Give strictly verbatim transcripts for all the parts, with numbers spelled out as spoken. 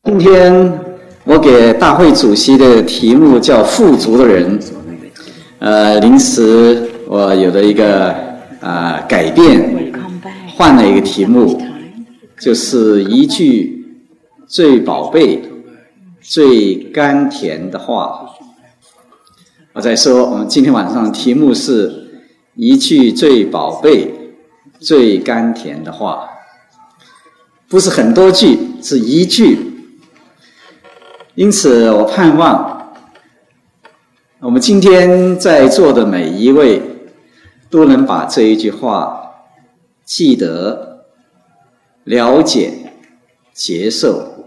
今天我给大会主席的题目叫富足的人，呃，临时我有了一个啊、呃、改变，换了一个题目，就是一句最宝贝、最甘甜的话。我再说，我们今天晚上的题目是一句最宝贝、最甘甜的话，不是很多句，是一句。因此我盼望我们今天在座的每一位都能把这一句话记得、了解、接受。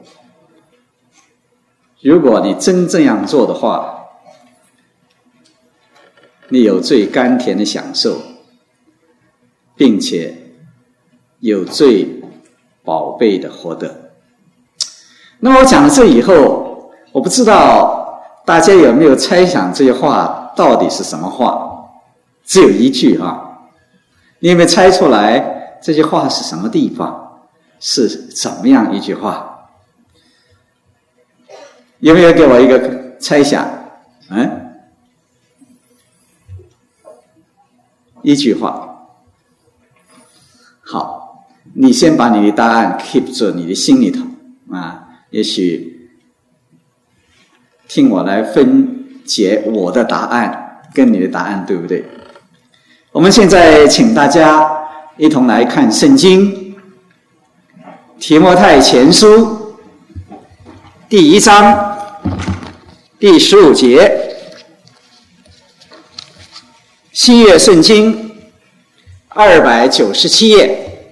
如果你真这样做的话，你有最甘甜的享受，并且有最宝贝的获得。那么我讲了这以后，我不知道大家有没有猜想这些话到底是什么话？只有一句啊，你有没有猜出来这些话是什么地方？是怎么样一句话？有没有给我一个猜想？嗯？一句话。好，你先把你的答案 keep 住你的心里头啊，也许听我来分解我的答案跟你的答案对不对？我们现在请大家一同来看圣经提摩太前书第一章第十五节，新约圣经二百九十七页，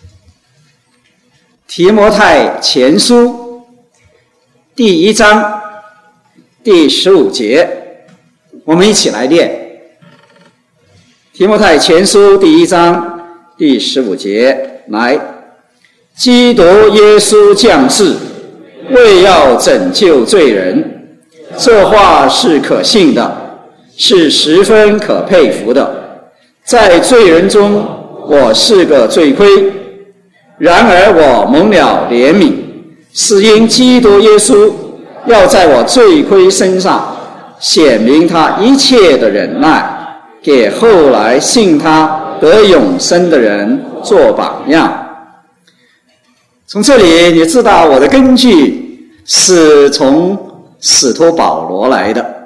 提摩太前书第一章第十五节，我们一起来念。提摩太前书第一章第十五节，来，基督耶稣降世，为要拯救罪人，这话是可信的，是十分可佩服的。在罪人中，我是个罪魁，然而我蒙了怜悯，是因基督耶稣要在我罪魁身上显明他一切的忍耐，给后来信他得永生的人做榜样。从这里你知道我的根据是从使徒保罗来的。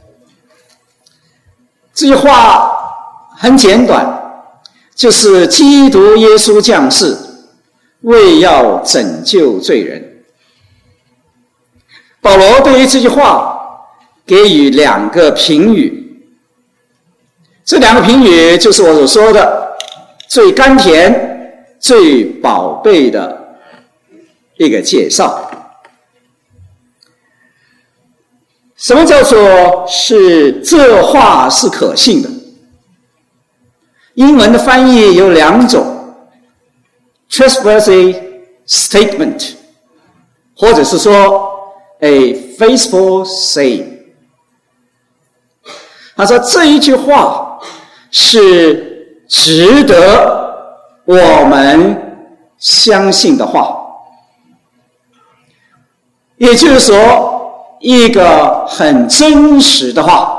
这句话很简短，就是基督耶稣降世，为要拯救罪人。保罗对于这句话给予两个评语，这两个评语就是我所说的最甘甜、最宝贝的一个介绍。什么叫做是这话是可信的？英文的翻译有两种 trustworthy statement， 或者是说 a faithful saying。 他说这一句话是值得我们相信的话，也就是说一个很真实的话。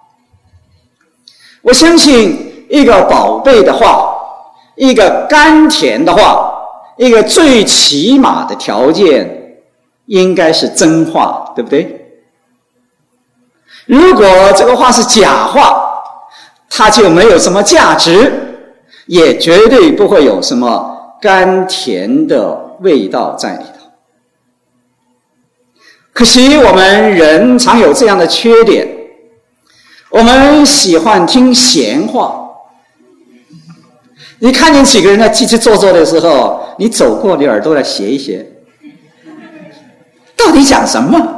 我相信一个宝贝的话，一个甘甜的话，一个最起码的条件应该是真话，对不对？如果这个话是假话，它就没有什么价值，也绝对不会有什么甘甜的味道在里头。可惜我们人常有这样的缺点，我们喜欢听闲话。你看见几个人在叽叽做作的时候，你走过你耳朵来学一学，到底讲什么？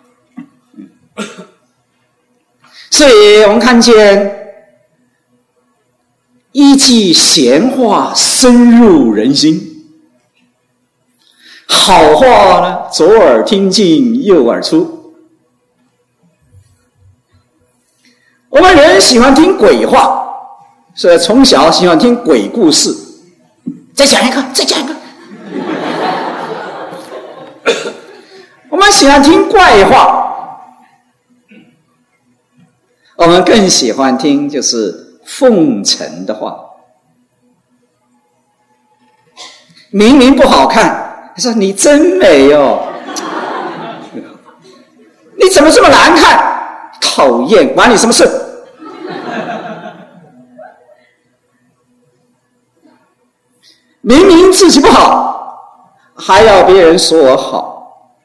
所以我们看见一句闲话深入人心，好话呢，左耳听进右耳出。我们人喜欢听鬼话，所以从小喜欢听鬼故事。再讲一个，再讲一个。 们喜欢听怪话，我们更喜欢听就是奉承的话。明明不好看，他说你真美哦，你怎么这么难看？讨厌，管你什么事？明明自己不好，还要别人说我好。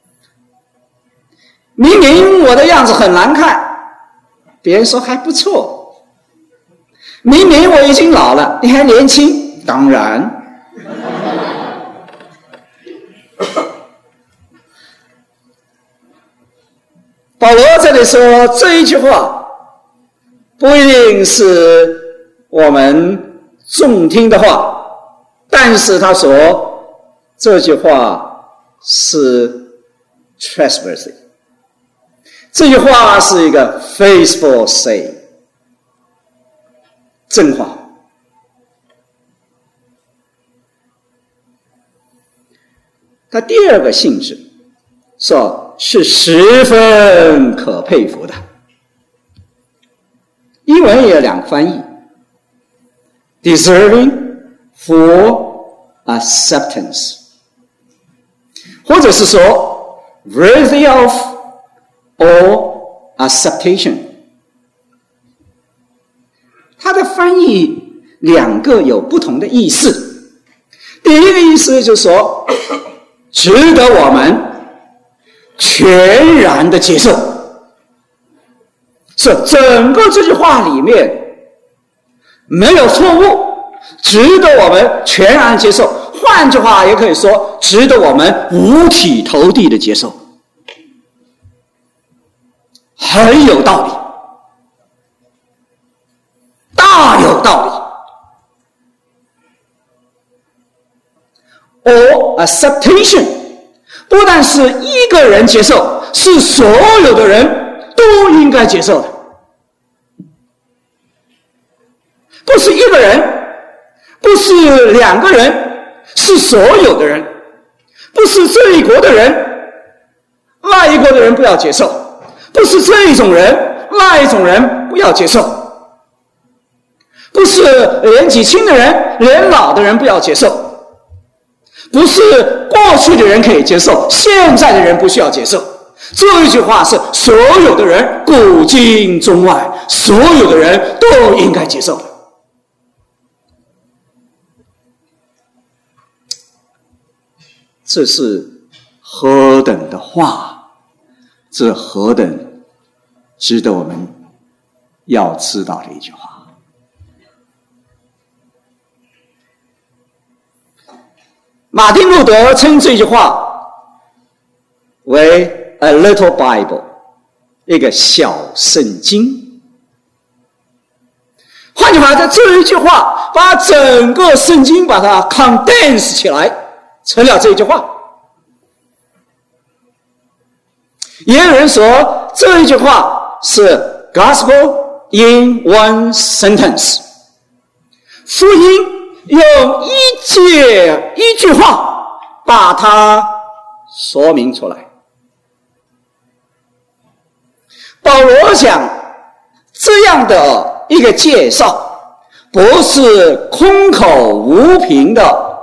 明明我的样子很难看，别人说还不错。明明我已经老了，你还年轻，当然。保罗这里说这一句话，不一定是我们中听的话，但是他说这句话是 trustworthy， 这句话是一个 faithful say， 真话。他第二个性质说是十分可佩服的。英文也有两个翻译 deserving for acceptance， 或者是说 worthy of or acceptation。 它的翻译两个有不同的意思。第一个意思就是说值得我们全然的接受，是整个这句话里面没有错误，值得我们全然接受。换句话也可以说，值得我们五体投地的接受，很有道理，大有道理。or acceptation 不但是一个人接受，是所有的人都应该接受的。不是一个人，不是两个人，是所有的人。不是这一国的人，那一国的人不要接受；不是这一种人，那一种人不要接受；不是年纪轻的人，年老的人不要接受。不是过去的人可以接受，现在的人不需要接受。这一句话是所有的人，古今中外，所有的人都应该接受的。这是何等的话，这何等值得我们要知道的一句话。马丁路德称这句话为 a little Bible， 一个小圣经。换句话说，这一句话把整个圣经把它 condense 起来，成了这一句话。也有人说这一句话是 Gospel in one sentence， 福音用一节一句话把它说明出来。保罗讲这样的一个介绍不是空口无凭的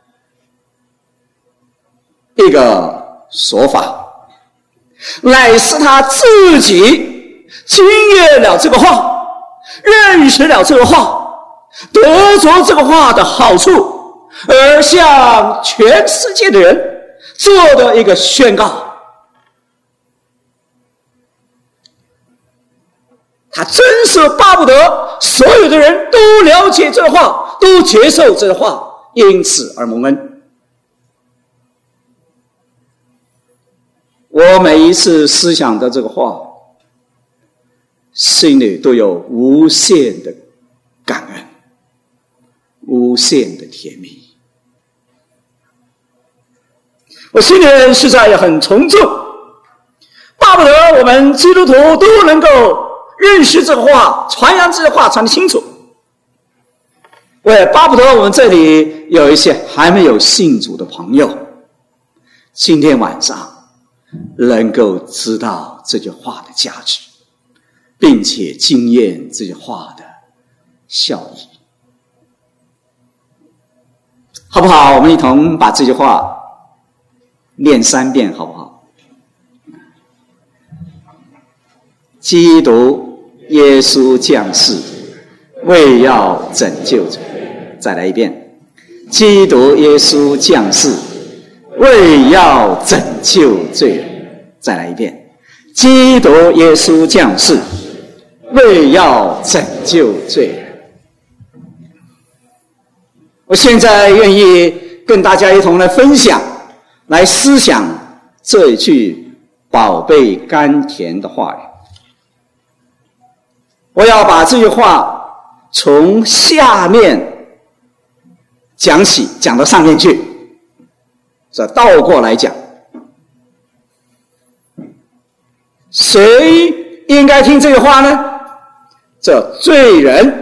一个说法，乃是他自己经验了这个话，认识了这个话，得着这个话的好处，而向全世界的人做的一个宣告。他真是巴不得所有的人都了解这话，都接受这话，因此而蒙恩。我每一次思想的这个话，心里都有无限的感恩，无限的甜蜜。我心里实在也很从众，巴不得我们基督徒都能够认识这个话，传扬这个话传得清楚。我也巴不得我们这里有一些还没有信主的朋友，今天晚上能够知道这句话的价值，并且经验这句话的效益。好不好？我们一同把这句话念三遍，好不好？基督耶稣降世，为要拯救罪人。再来一遍。基督耶稣降世，为要拯救罪人。再来一遍。基督耶稣降世，为要拯救罪人。我现在愿意跟大家一同来分享，来思想这一句宝贝甘甜的话语。我要把这句话从下面讲起，讲到上面去，这倒过来讲。谁应该听这句话呢？这罪人。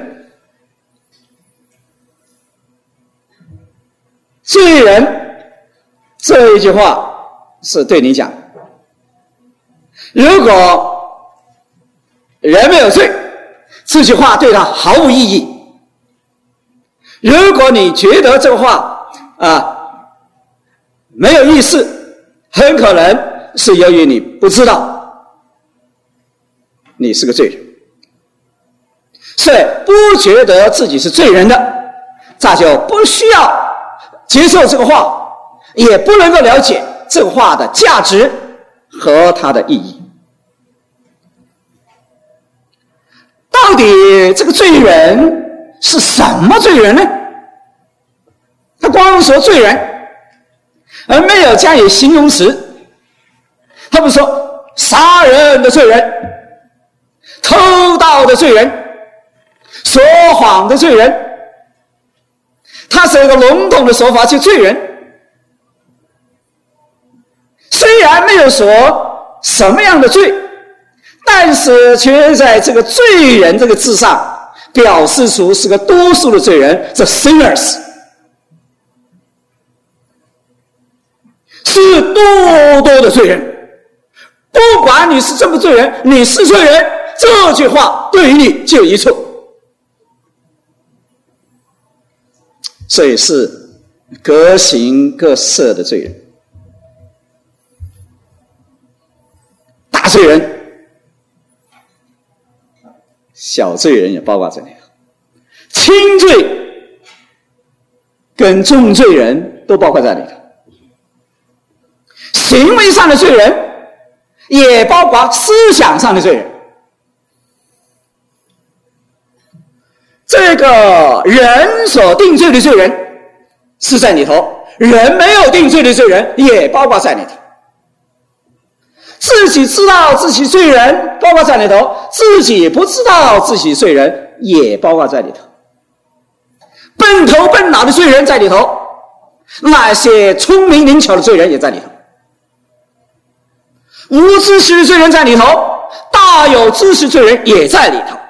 罪人这一句话是对你讲，如果人没有罪，这句话对他毫无意义。如果你觉得这个话啊没有意思，很可能是由于你不知道你是个罪人，所以不觉得自己是罪人的，那就不需要接受这个话，也不能够了解这个话的价值和它的意义。到底这个罪人是什么罪人呢？他光说罪人，而没有加以形容词。他不说杀人的罪人、偷盗的罪人、说谎的罪人，他是一个笼统的说法，就罪人。虽然没有说什么样的罪，但是却在这个罪人这个字上表示出是个多数的罪人，这 sinners 是多多的罪人。不管你是这么罪人，你是罪人，这句话对于你就有益处。所以是各形各色的罪人，大罪人、小罪人也包括在内，轻罪跟重罪人都包括在里头，行为上的罪人也包括思想上的罪人。这个人所定罪的罪人是在里头，人没有定罪的罪人也包括在里头。自己知道自己罪人包括在里头，自己不知道自己罪人也包括在里头。笨头笨脑的罪人在里头，那些聪明灵巧的罪人也在里头。无知识的罪人在里头，大有知识罪人也在里头。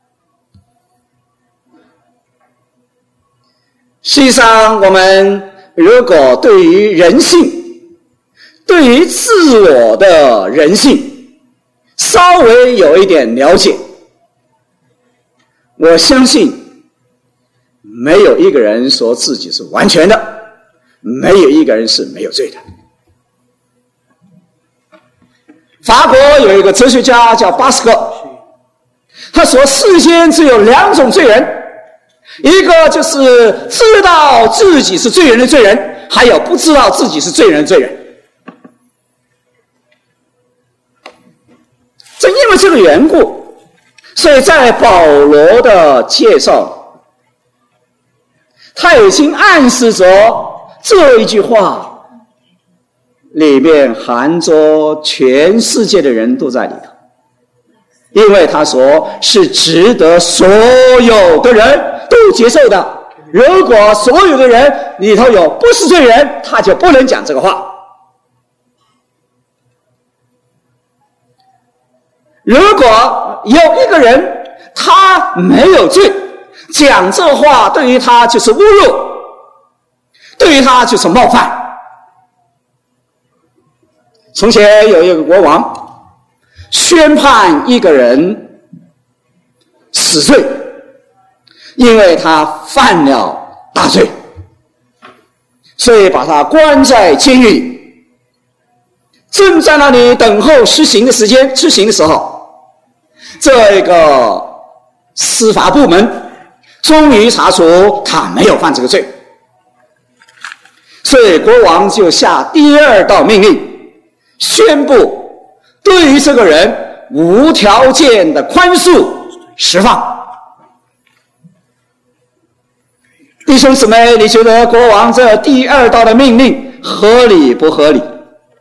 实际上，我们如果对于人性，对于自我的人性稍微有一点了解，我相信没有一个人说自己是完全的，没有一个人是没有罪的。法国有一个哲学家叫巴斯克，他说世间只有两种罪人，一个就是知道自己是罪人的罪人，还有不知道自己是罪人的罪人。正因为这个缘故，所以在保罗的介绍，他已经暗示着这一句话里面含着全世界的人都在里头，因为他说是值得所有的人都接受的。如果所有的人里头有不是罪人，他就不能讲这个话。如果有一个人他没有罪，讲这话对于他就是侮辱，对于他就是冒犯。 从前有一个国王宣判一个人死罪，因为他犯了大罪，所以把他关在监狱里。正在那里等候施行的时间，施行的时候，这个司法部门终于查出他没有犯这个罪，所以国王就下第二道命令，宣布对于这个人无条件的宽恕释放。弟兄姊妹，你觉得国王这第二道的命令合理不合理？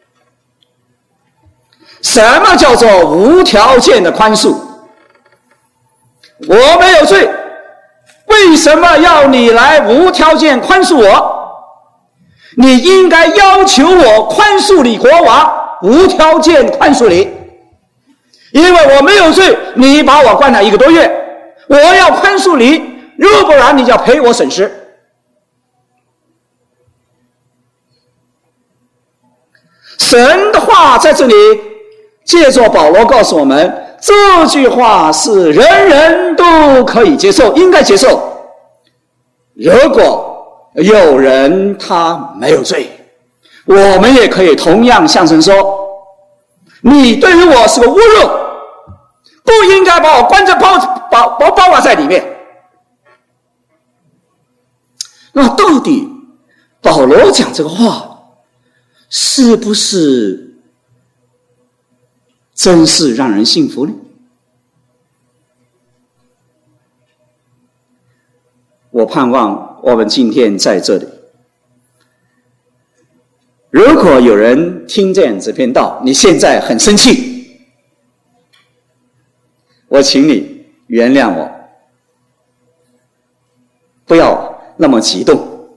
什么叫做无条件的宽恕？我没有罪，为什么要你来无条件宽恕我？你应该要求我宽恕你，国王，无条件宽恕你，因为我没有罪，你把我关了一个多月，我要宽恕你，若不然你就要赔我损失。神的话在这里借着保罗告诉我们，这句话是人人都可以接受，应该接受。如果有人他没有罪，我们也可以同样向神说，你对于我是个侮辱，不应该把我关着包包包包挂在里面。那到底保罗讲这个话是不是真是让人信服呢？我盼望我们今天在这里，如果有人听见这篇道，你现在很生气，我请你原谅我，不要那么激动，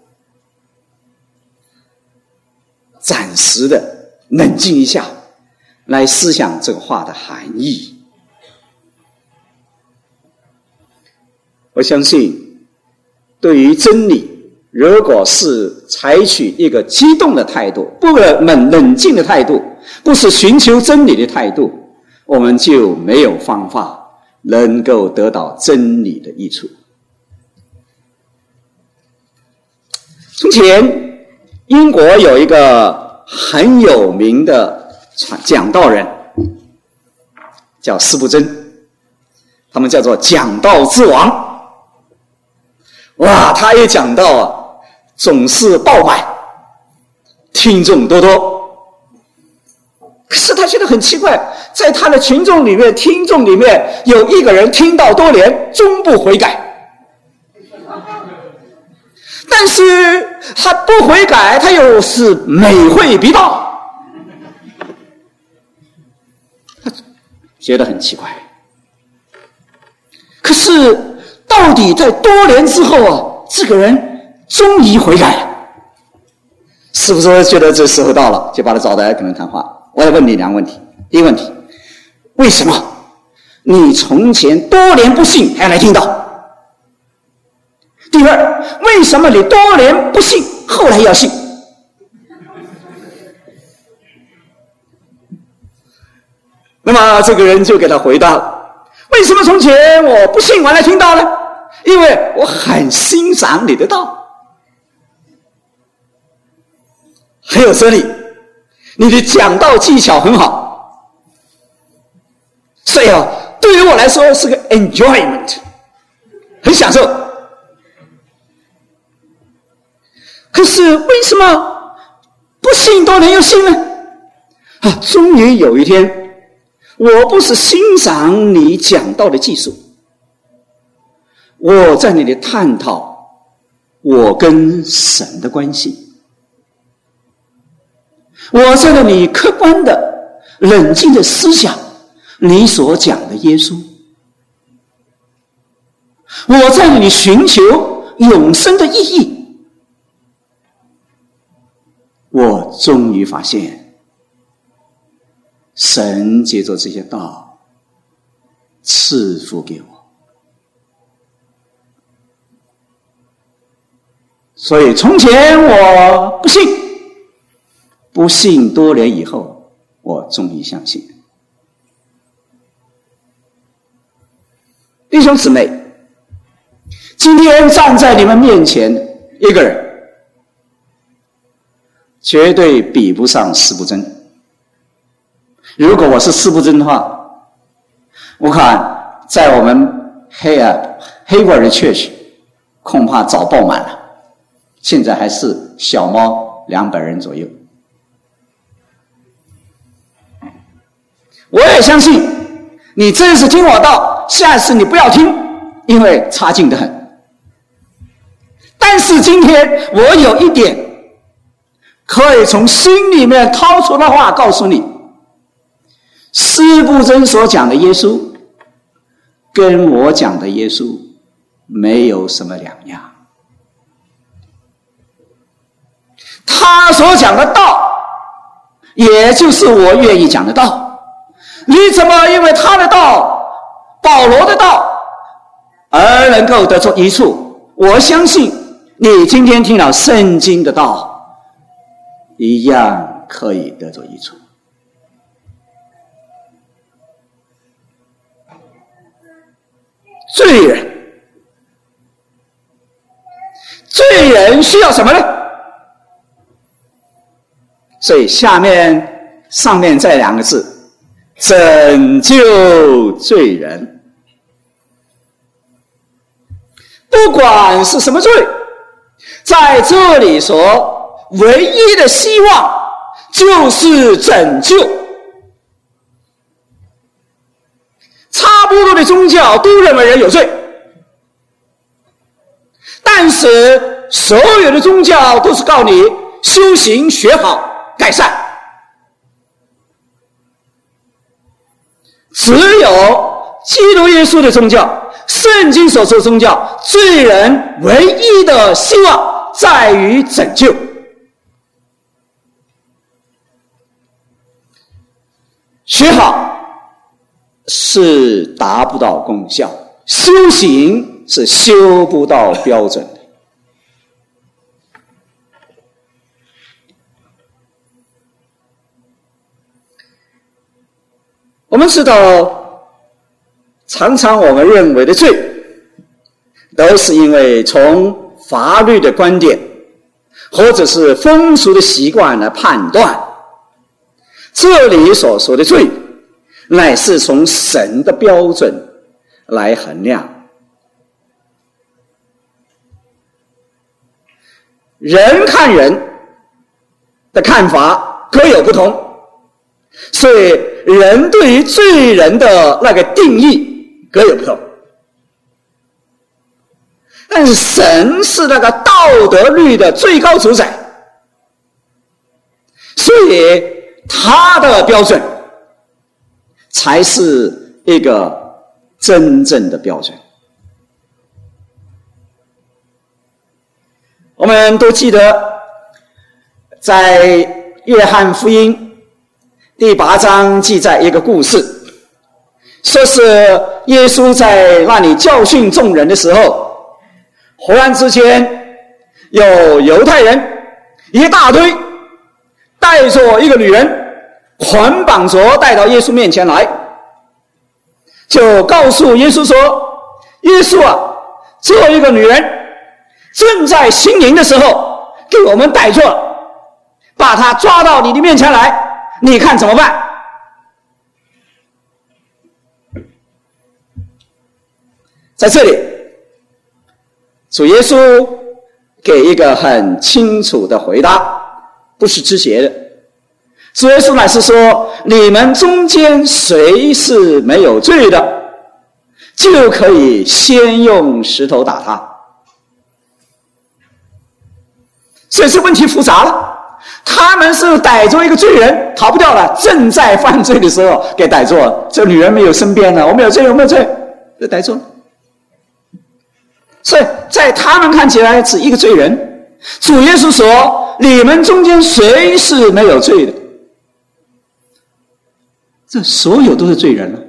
暂时的冷静一下，来思想这个话的含义。我相信对于真理，如果是采取一个激动的态度，不冷冷静的态度，不是寻求真理的态度，我们就没有方法能够得到真理的益处。从前英国有一个很有名的讲道人叫司布真，他们叫做讲道之王。哇，他一讲道啊，总是爆满，听众多多。可是他觉得很奇怪，在他的群众里面，听众里面有一个人听道多年，终不悔改。但是他不悔改，他又是每会必到，他觉得很奇怪。可是到底在多年之后啊，这个人终于悔改了，是不是觉得这时候到了，就把他找来跟人谈话？我来问你两个问题。第一个问题，为什么你从前多年不信还来听到？第二，为什么你多年不信后来要信？那么这个人就给他回答了，为什么从前我不信完来听到呢？因为我很欣赏你的道，很有哲理，你的讲道技巧很好，所以啊，对于我来说是个 enjoyment， 很享受。可是为什么不信多年又信呢？啊，终于有一天，我不是欣赏你讲道的技术，我在那里探讨我跟神的关系，我在那里客观的冷静的思想你所讲的耶稣，我在那里寻求永生的意义。我终于发现，神借着这些道赐福给我。所以从前我不信，不信多年以后， 我终于相信。弟兄姊妹，今天站在你们面前一个人，绝对比不上司布真。如果我是司布真的话，我看在我们黑尔黑沃尔的 church 恐怕早爆满了，现在还是小猫两百人左右。我也相信你这次听我道，下次你不要听，因为差劲得很。但是今天我有一点可以从心里面掏出的话告诉你，司布真所讲的耶稣跟我讲的耶稣没有什么两样。他所讲的道也就是我愿意讲的道，你怎么因为他的道，保罗的道而能够得出益处？我相信你今天听了圣经的道一样可以得出益处。罪人，罪人需要什么呢？所以下面上面这两个字，拯救罪人。不管是什么罪，在这里说唯一的希望就是拯救。差不多的宗教都认为人有罪，但是所有的宗教都是告诉你修行学好改善，只有基督耶稣的宗教，圣经所说的宗教，罪人唯一的希望在于拯救。学好是达不到功效，修行是修不到标准的。我们知道，常常我们认为的罪，都是因为从法律的观点，或者是风俗的习惯来判断。这里所说的罪，乃是从神的标准来衡量。人看人的看法各有不同，所以人对于罪人的那个定义各有不同。但是神是那个道德律的最高主宰，所以他的标准才是一个真正的标准。我们都记得在约翰福音第八章记载一个故事，说是耶稣在那里教训众人的时候，忽然之间有犹太人一大堆带着一个女人捆绑着带到耶稣面前来，就告诉耶稣说，耶稣啊，这一个女人正在行淫的时候给我们逮住了，把她抓到你的面前来，你看怎么办？在这里主耶稣给一个很清楚的回答，不是直接的。主耶稣乃是说，你们中间谁是没有罪的，就可以先用石头打他。所以这问题复杂了，他们是逮住一个罪人逃不掉了，正在犯罪的时候给逮住了，这女人没有申辩了，我没有罪我没有罪，就逮住了。所以在他们看起来是一个罪人，主耶稣说，你们中间谁是没有罪的？这所有都是罪人了。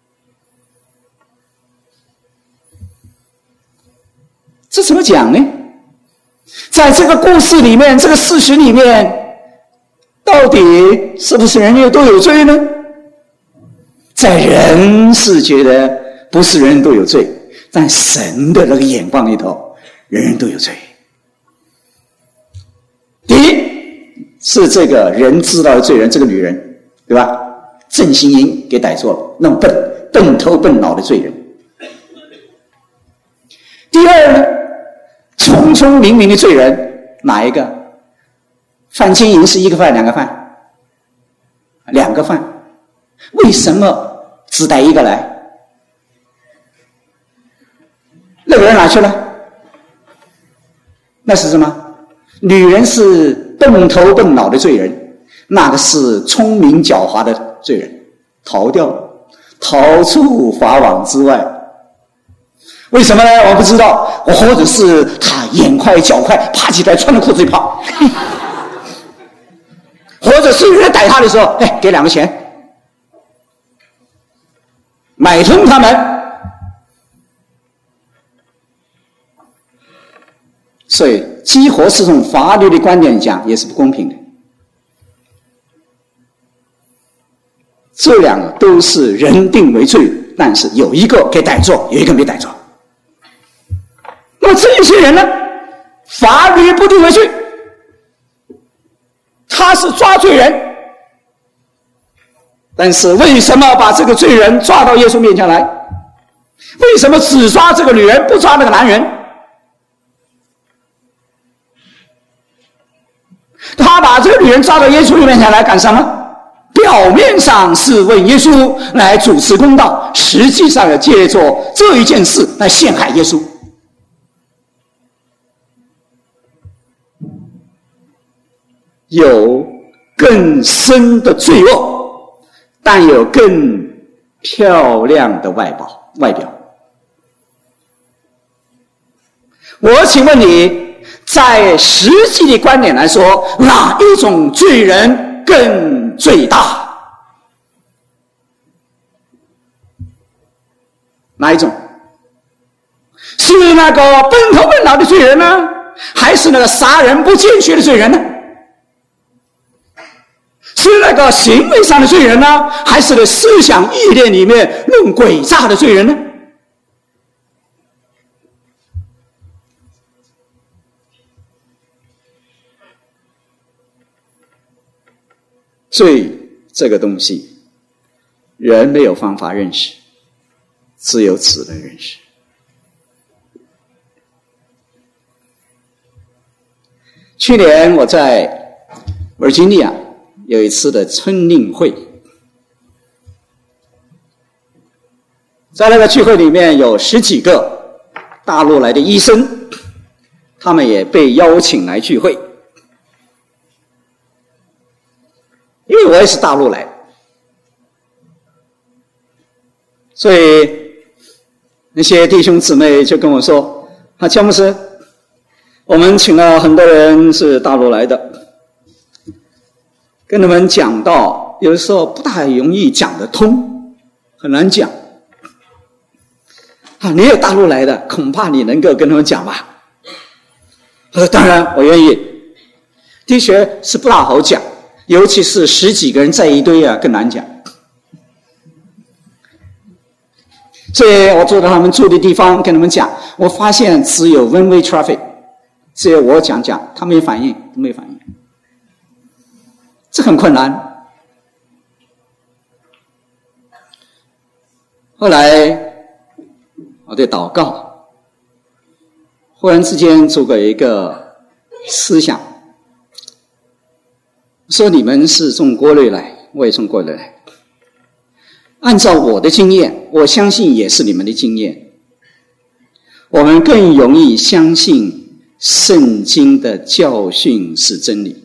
这怎么讲呢？在这个故事里面，这个事实里面， 到底是不是人人都有罪呢？在人是觉得不是人人都有罪，但神的那个眼光里头，人人都有罪。第一是这个人知道的罪人，这个女人，对吧？郑欣英给逮住了，那么笨笨头笨脑的罪人。第二呢，聪聪明明的罪人，哪一个？范金银是一个犯两个犯？两个犯。为什么只带一个来？那个人哪去了？那是什么？女人是笨头笨脑的罪人，那个是聪明狡猾的罪人，逃掉了，逃出法网之外。为什么呢？我不知道，或者是他眼快脚快，爬起来穿着裤子就跑，或者是有人逮他的时候，哎，给两个钱，买通他们。所以激活是从法律的观点讲也是不公平的。这两个都是人定为罪，但是有一个给逮住，有一个没逮住。那么这些人呢，法律不定为罪，他是抓罪人，但是为什么把这个罪人抓到耶稣面前来？为什么只抓这个女人，不抓那个男人？他把这个女人抓到耶稣面前来干什么？表面上是为耶稣来主持公道，实际上要借着这一件事来陷害耶稣。有更深的罪恶，但有更漂亮的外表外表。我请问你，在实际的观点来说，哪一种罪人更最大？哪一种？是那个笨头笨脑的罪人呢，还是那个杀人不见血的罪人呢？是那个行为上的罪人呢，还是那思想意念里面那种诡诈的罪人呢？罪这个东西，人没有方法认识，只有只能认识。去年我在维吉尼亚有一次的春令会，在那个聚会里面有十几个大陆来的医生，他们也被邀请来聚会。因为我也是大陆来的，所以那些弟兄姊妹就跟我说：“啊，乔牧师，我们请了很多人是大陆来的，跟他们讲道，有的时候不大容易讲得通，很难讲。啊，你有大陆来的，恐怕你能够跟他们讲吧？”我说：“当然，我愿意。的确是不大好讲。”尤其是十几个人在一堆啊，更难讲。所以我坐到他们住的地方跟他们讲，我发现只有 one way traffic， 只有我讲讲，他没反应，没反应，这很困难。后来我在祷告，忽然之间做过一个思想。说你们是从国内来，我也从国内来。按照我的经验，我相信也是你们的经验，我们更容易相信圣经的教训是真理，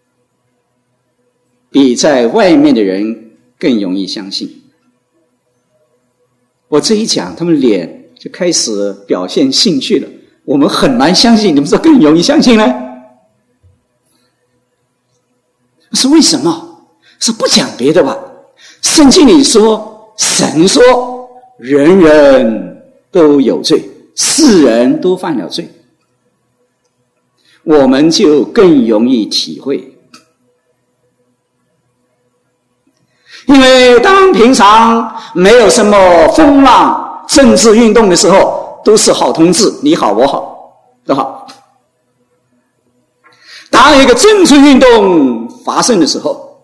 比在外面的人更容易相信。我这一讲，他们脸就开始表现兴趣了。我们很难相信，你们说更容易相信呢？是为什么？是不讲别的吧？圣经里说，神说人人都有罪，世人都犯了罪，我们就更容易体会。 因为当平常没有什么风浪政治运动的时候，都是好同志，你好我好都好。当一个政治运动发生的时候，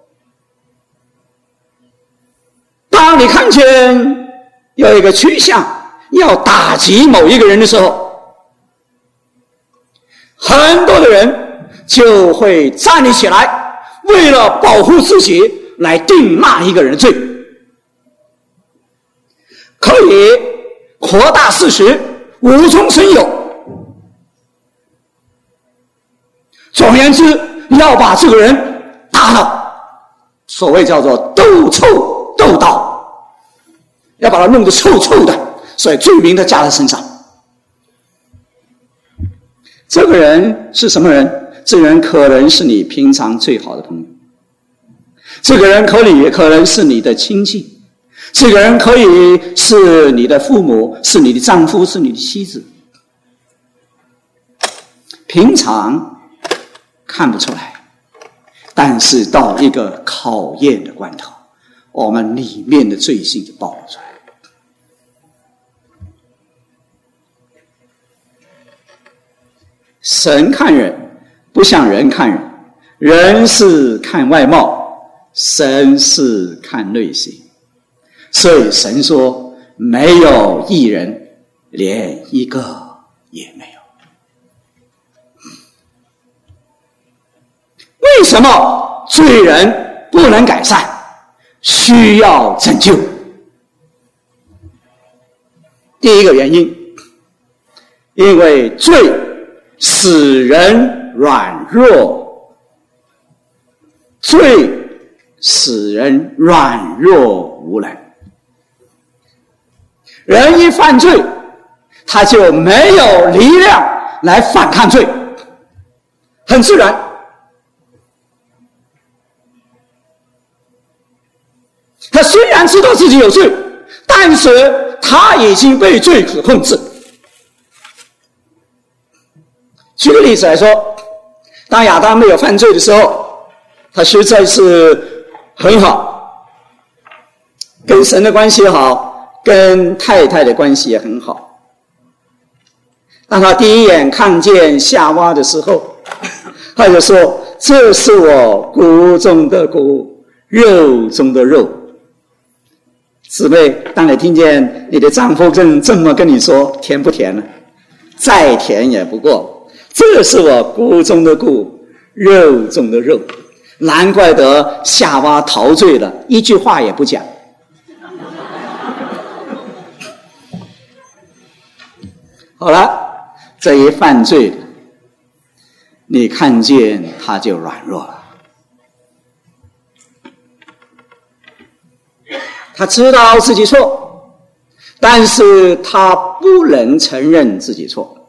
当你看见有一个趋向要打击某一个人的时候，很多的人就会站立起来，为了保护自己来定那一个人的罪，可以扩大事实，无中生有。总而言之，要把这个人打倒，所谓叫做斗臭斗倒，要把他弄得臭臭的，所以罪名都加在身上。这个人是什么人？这个人可能是你平常最好的朋友，这个人可以可能是你的亲戚，这个人可以是你的父母，是你的丈夫，是你的妻子。平常看不出来，但是到一个考验的关头，我们里面的罪性就暴露出来。神看人不像人看人，人是看外貌，神是看内心。所以神说，没有义人，连一个也没有。为什么罪人不能改善，需要拯救？第一个原因，因为罪使人软弱，罪使人软弱无能。人一犯罪，他就没有力量来反抗罪，很自然。他虽然知道自己有罪，但是他已经被罪所控制。举个例子来说，当亚当没有犯罪的时候，他实在是很好，跟神的关系好，跟太太的关系也很好。当他第一眼看见夏娃的时候，他就说，这是我骨中的骨，肉中的肉。姊妹，当你听见你的丈夫正这么跟你说，甜不甜呢？再甜也不过，这是我骨中的骨，肉中的肉。难怪得夏娃陶醉了，一句话也不讲。好了，这一犯罪，你看见他就软弱了。他知道自己错，但是他不能承认自己错。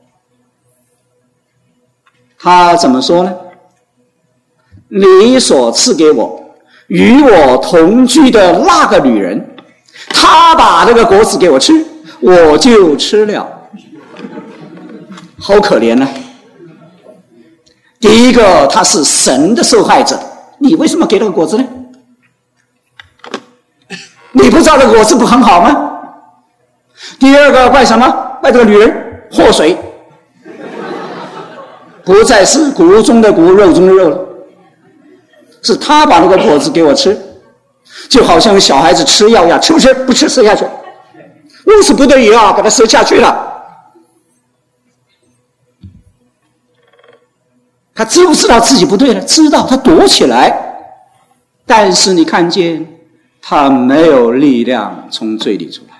他怎么说呢？你所赐给我与我同居的那个女人，她把这个果子给我吃，我就吃了。好可怜啊。第一个，他是神的受害者，你为什么给那个果子呢？你不知道这个果子不很好吗？第二个，怪什么？怪这个女人祸水，不再是骨中的骨，肉中的肉了，是她把那个果子给我吃，就好像小孩子吃药一样，吃不吃？不吃，吃下去。我是不得已啊，把它吃下去了。他知不知道自己不对了？知道，他躲起来，但是你看见他没有力量从罪里出来。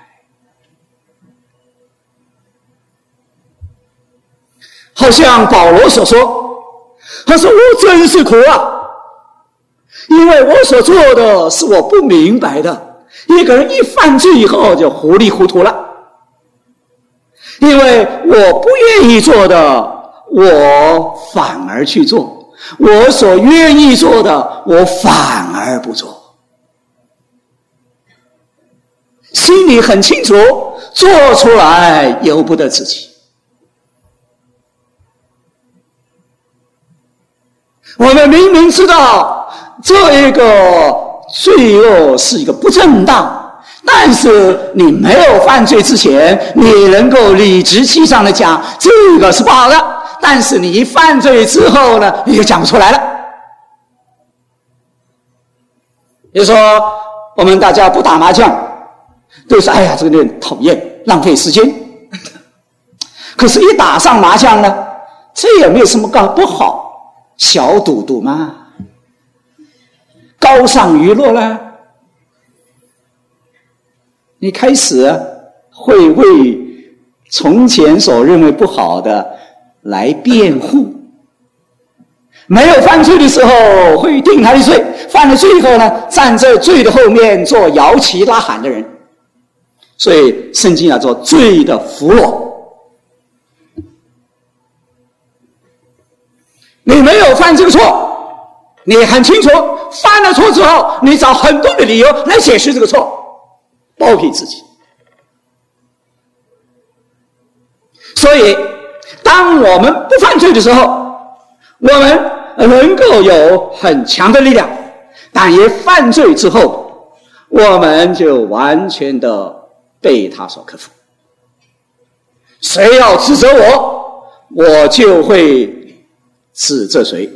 好像保罗所说，他说我真是苦啊，因为我所做的是我不明白的。一个人一犯罪以后就糊里糊涂了，因为我不愿意做的我反而去做，我所愿意做的我反而不做。心里很清楚，做出来由不得自己。我们明明知道这一个罪恶是一个不正当，但是你没有犯罪之前，你能够理直气壮的讲这个是不好的，但是你一犯罪之后呢，你就讲不出来了。比如说我们大家不打麻将，都是哎呀这个有点讨厌，浪费时间。可是一打上麻将呢，这也没有什么不好，小赌赌嘛，高尚娱乐啦。你开始会为从前所认为不好的来辩护，没有犯罪的时候会定他的罪，犯了罪以后呢，站在罪的后面做摇旗呐喊的人。所以圣经要做罪的俘虏。你没有犯这个错，你很清楚犯了错之后，你找很多的理由来解释这个错，包庇自己。所以当我们不犯罪的时候，我们能够有很强的力量，但一犯罪之后，我们就完全的被他所克服。谁要指责我，我就会指责谁。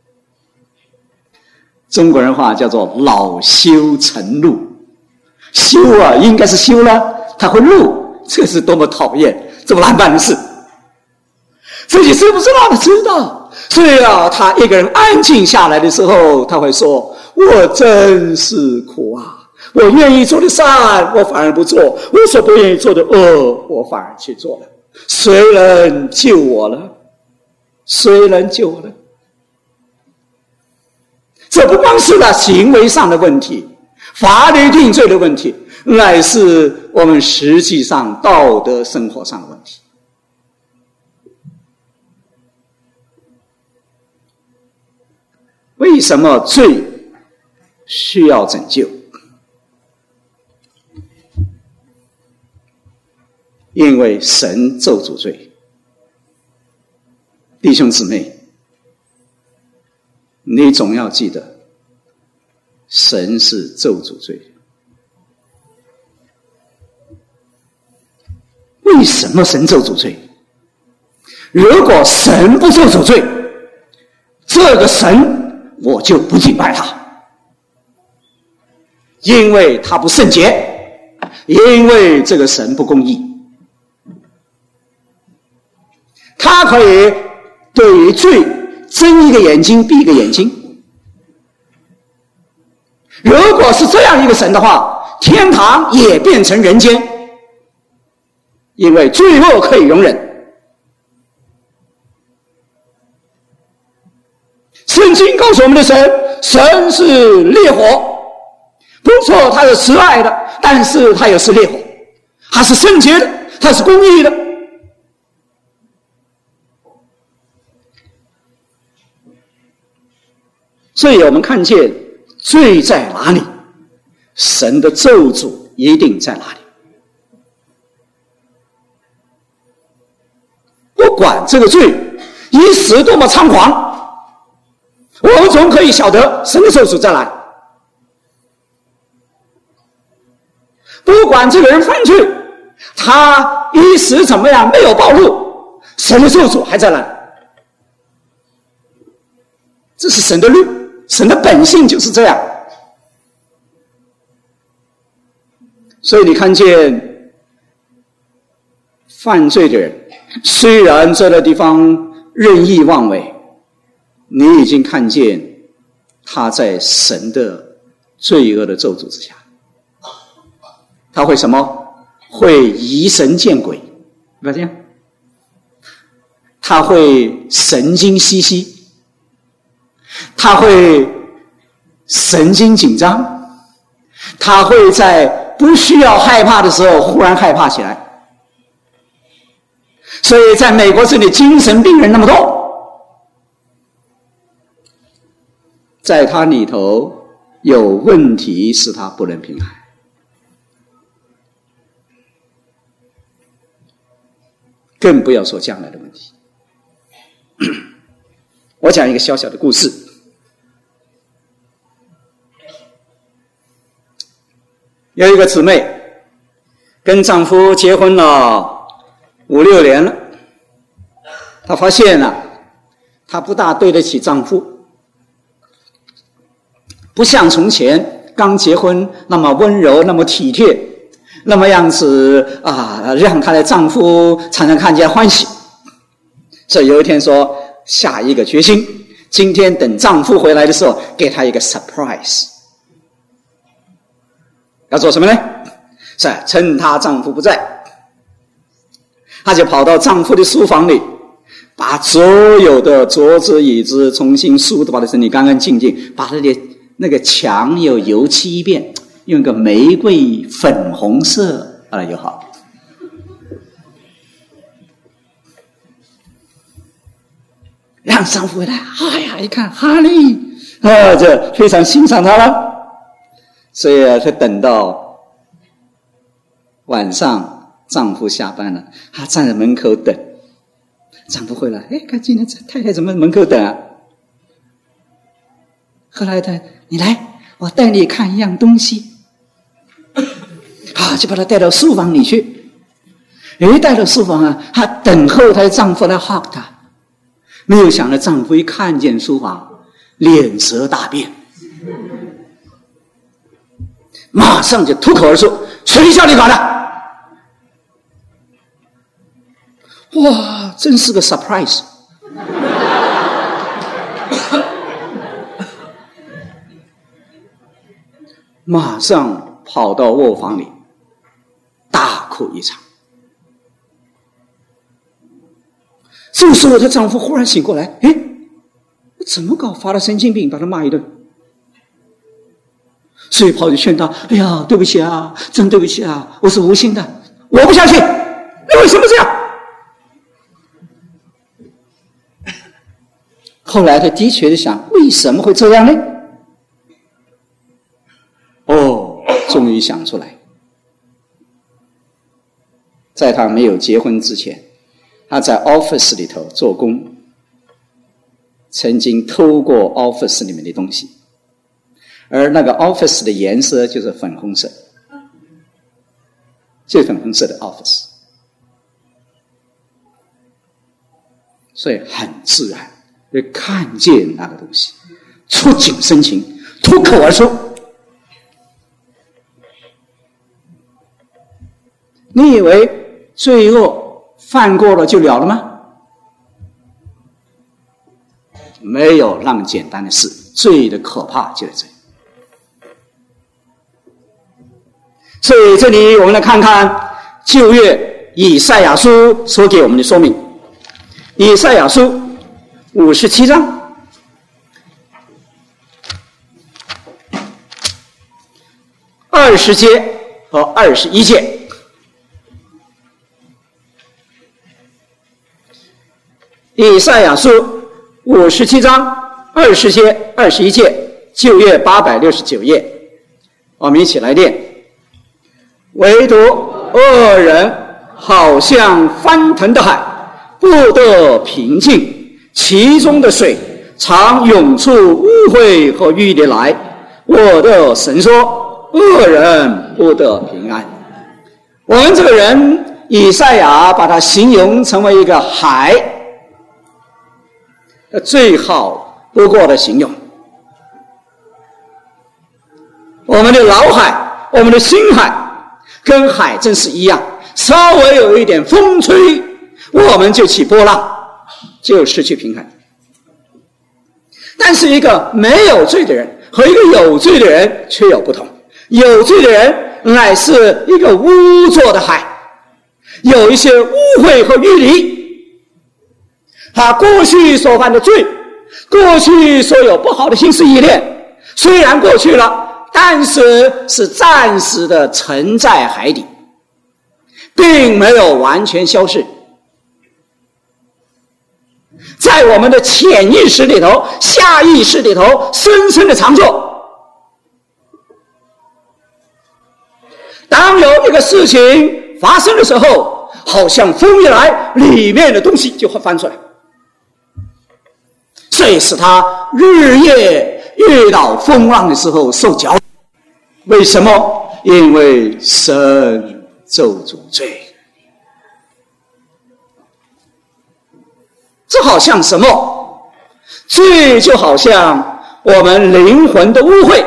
中国人话叫做恼羞成怒，羞啊应该是羞了，他会怒，这是多么讨厌，这么难办的事。自己知不知道？他知道。所以啊，他一个人安静下来的时候，他会说，我真是苦啊，我愿意做的善我反而不做，我所不愿意做的恶我反而去做了。谁能救我了？谁能救我呢？这不光是那行为上的问题，法律定罪的问题，乃是我们实际上道德生活上的问题。为什么罪需要拯救？因为神咒诅罪。弟兄姊妹，你总要记得，神是咒诅罪。为什么神咒诅罪？如果神不咒诅罪，这个神我就不敬拜他，因为他不圣洁，因为这个神不公义。他可以对于罪睁一个眼睛闭一个眼睛。如果是这样一个神的话，天堂也变成人间，因为罪恶可以容忍。圣经告诉我们的神，神是烈火，不错，他是慈爱的，但是他也是烈火，他是圣洁的，他是公义的。所以我们看见罪在哪里，神的咒诅一定在哪里。不管这个罪一时多么猖狂，我们总可以晓得神的咒诅在哪里。不管这个人犯罪，他一时怎么样没有暴露，神的咒诅还在哪里。这是神的律，神的本性就是这样。所以你看见犯罪的人，虽然在那地方任意妄为，你已经看见他在神的罪恶的咒诅之下。他会什么？会疑神见鬼，不要这样。他会神经兮兮，他会神经紧张，他会在不需要害怕的时候忽然害怕起来。所以在美国这里精神病人那么多，在他里头有问题使他不能平安。更不要说将来的问题。我讲一个小小的故事。 有一个姊妹跟丈夫结婚了五六年了，她发现了她不大对得起丈夫，不像从前刚结婚那么温柔，那么体贴，那么样子啊，让她的丈夫常常看见欢喜。所以有一天说下一个决心，今天等丈夫回来的时候给他一个 surprise。 要做什么呢？是趁她丈夫不在，她就跑到丈夫的书房里，把所有的桌子椅子重新梳的把它整理干干净净，把它的那个墙又油漆一遍，用个玫瑰粉红色把它就好。让丈夫回来，哎呀，一看哈利啊，这非常欣赏他了。所以啊，他等到晚上丈夫下班了，她站在门口等丈夫回来。哎，看今天太太怎么门口等啊？后来他，你来，我带你看一样东西。啊，就把她带到书房里去。一带到书房啊，她等候她的丈夫来 hug 她。没有想到丈夫一看见书房，脸色大变，马上就脱口而出：“谁叫你搞的？”哇，真是个 surprise！ 马上跑到卧房里大哭一场。这个时候她丈夫忽然醒过来，诶，怎么搞，发了神经病，把她骂一顿。所以跑去劝她：“哎呀，对不起啊，真对不起啊，我是无心的，我不相信，你为什么这样？”后来她的确的想，为什么会这样呢？哦，终于想出来，在她没有结婚之前，她在 office 里头做工，曾经偷过 office 里面的东西，而那个 office 的颜色就是粉红色，就是粉红色的 office， 所以很自然会看见那个东西，触景生情，脱口而出。你以为罪恶犯过了就了了吗？没有那么简单的事，罪的可怕就在这里。所以这里我们来看看旧约以赛亚书所给我们的说明。以赛亚书五十七章二十节和二十一节。以赛亚书五十七章二十节二十一节，旧约八百六十九页，我们一起来念。唯独恶人好像翻腾的海，不得平静，其中的水常涌出污秽和淤泥来。我的神说，恶人不得平安。我们这个人以赛亚把它形容成为一个海，最好不过的形容。我们的脑海，我们的心海跟海真是一样，稍微有一点风吹，我们就起波浪，就失去平衡。但是一个没有罪的人和一个有罪的人却有不同。有罪的人乃是一个污浊的海，有一些污秽和淤泥，他过去所犯的罪，过去所有不好的心思意念，虽然过去了，但是是暂时的沉在海底，并没有完全消失，在我们的潜意识里头、下意识里头深深的藏着。当有一个事情发生的时候，好像风一来，里面的东西就会翻出来，所以使他日夜遇到风浪的时候受搅。为什么？ 因为神咒诅罪。这好像什么？罪就好像我们灵魂的污秽，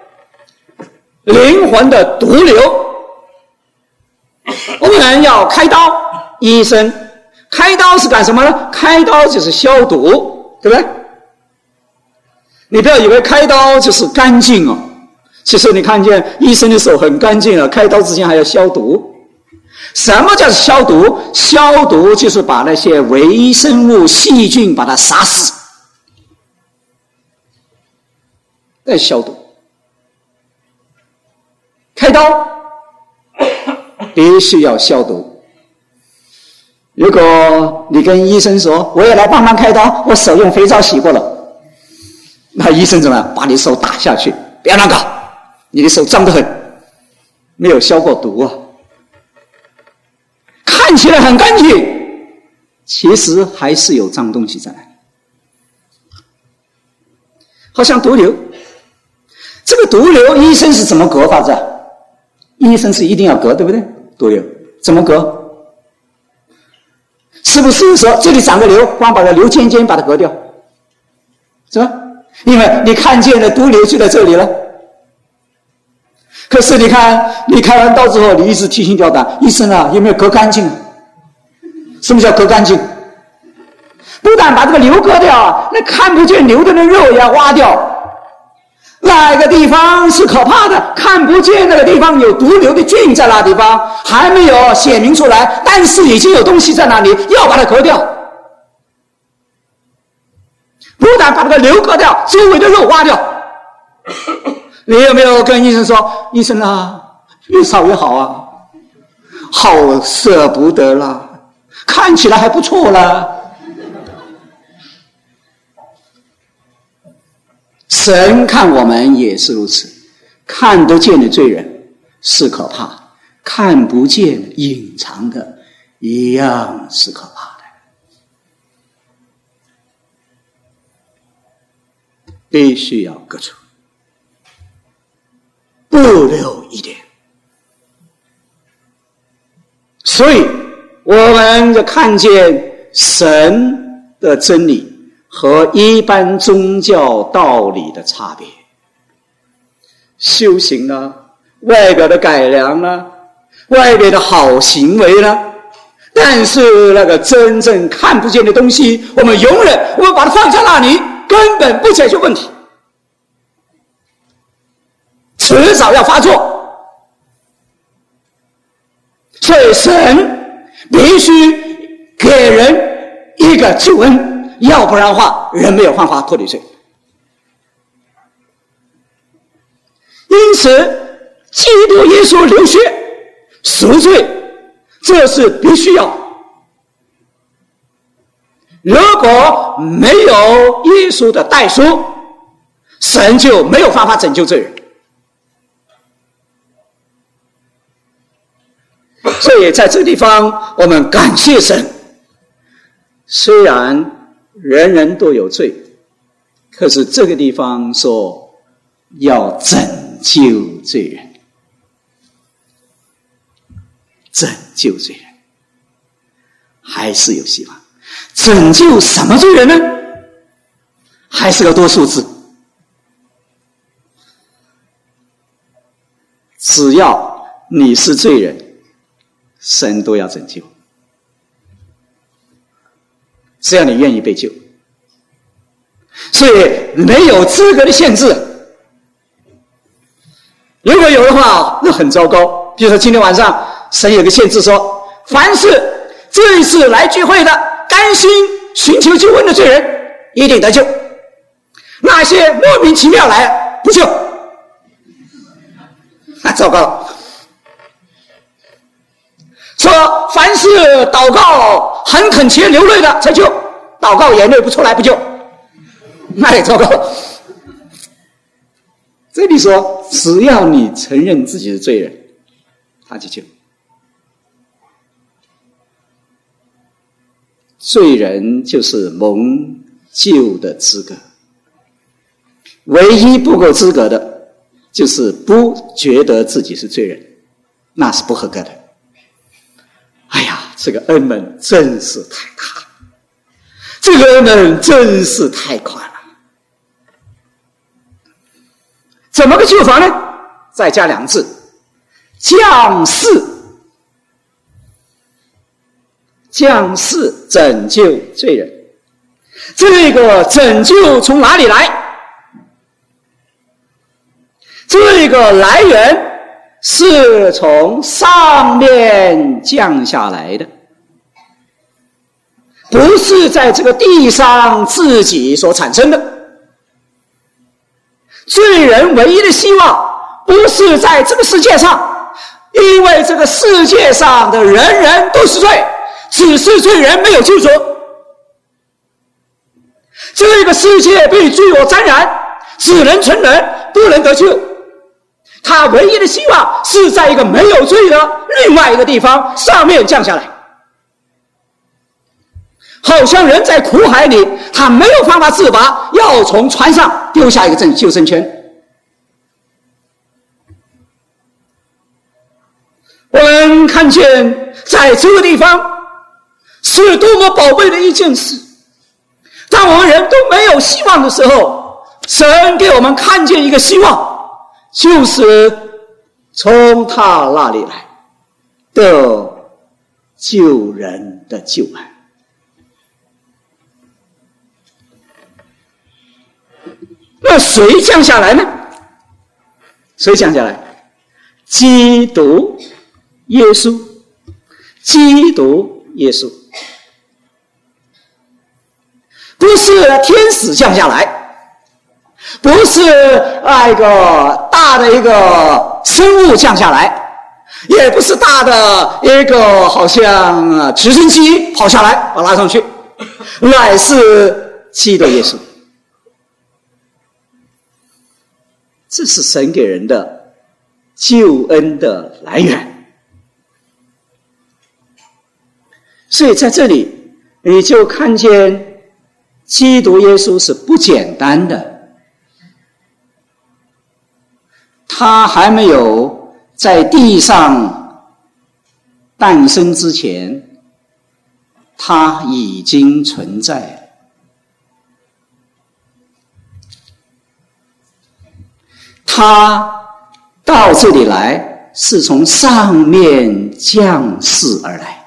灵魂的毒瘤。我们要开刀，医生开刀是干什么呢？开刀就是消毒，对不对？你不要以为开刀就是干净哦，其实你看见医生的手很干净了，开刀之前还要消毒。什么叫消毒？消毒就是把那些微生物细菌把它杀死，再消毒。开刀必须要消毒。如果你跟医生说我也来帮忙开刀，我手用肥皂洗过了，那医生怎么样？把你手打下去，不要乱搞，你的手脏得很，没有消过毒啊。看起来很干净，其实还是有脏东西在那里，好像毒瘤。这个毒瘤医生是怎么割法子？医生是一定要割，对不对？毒瘤怎么割？是不是说这里长个瘤，光把它瘤尖尖把它割掉，是吧？因为你看见的毒瘤就在这里了。可是你看，你开完刀之后，你一直提心吊胆，医生啊，有没有割干净？什么叫割干净？不但把这个瘤割掉，那看不见瘤的那肉也要挖掉。那个地方是可怕的，看不见那个地方有毒瘤的菌在那地方，还没有显明出来，但是已经有东西在那里，要把它割掉。不但把这个瘤割掉，周围的肉挖掉。你有没有跟医生说，医生啊，越少越好啊，好舍不得啦，看起来还不错啦。神看我们也是如此，看得见的罪人是可怕，看不见隐藏的一样是可怕的，必须要割除，不留一点。所以我们就看见神的真理和一般宗教道理的差别。修行呢，外表的改良呢，外表的好行为呢，但是那个真正看不见的东西，我们永远我们把它放在那里，根本不解决问题，迟早要发作。所以神必须给人一个救恩，要不然的话人没有办法脱离罪。因此基督耶稣流血赎罪，这是必须要。如果没有耶稣的代赎，神就没有办法拯救罪人。所以在这个地方我们感谢神，虽然人人都有罪，可是这个地方说要拯救罪人，拯救罪人还是有希望。拯救什么罪人呢？还是个多数字。只要你是罪人，神都要拯救，只要你愿意被救。所以没有资格的限制，如果有的话那很糟糕。比如说今天晚上神有个限制说，凡是这一次来聚会的甘心寻求救恩的罪人一定得救，那些莫名其妙来不救，那糟糕了。说凡是祷告很恳切流泪的才救，祷告眼泪不出来不救，那也糟糕了。这里说只要你承认自己是罪人，他就救。罪人就是蒙救的资格，唯一不够资格的就是不觉得自己是罪人，那是不合格的。哎呀，这个恩门真是太大了，这个恩门真是太宽了。怎么个救法呢？再加两个字，降世。降世拯救罪人。这个拯救从哪里来？这个来源是从上面降下来的，不是在这个地上自己所产生的。罪人唯一的希望不是在这个世界上，因为这个世界上的人人都是罪，只是罪人没有救赎。这个世界被罪恶沾染，只能成人，不能得救。他唯一的希望是在一个没有罪的另外一个地方上面降下来，好像人在苦海里，他没有办法自拔，要从船上丢下一个救生圈。我们看见在这个地方是多么宝贝的一件事。当我们人都没有希望的时候，神给我们看见一个希望，就是从他那里来的救人的救恩。那谁降下来呢？谁降下来？基督耶稣，基督耶稣。不是天使降下来，不是那一个大的一个生物降下来，也不是大的一个好像直升机跑下来把拉上去，乃是基督耶稣。这是神给人的救恩的来源。所以在这里你就看见基督耶稣是不简单的，他还没有在地上诞生之前，他已经存在了。他到这里来是从上面降世而来。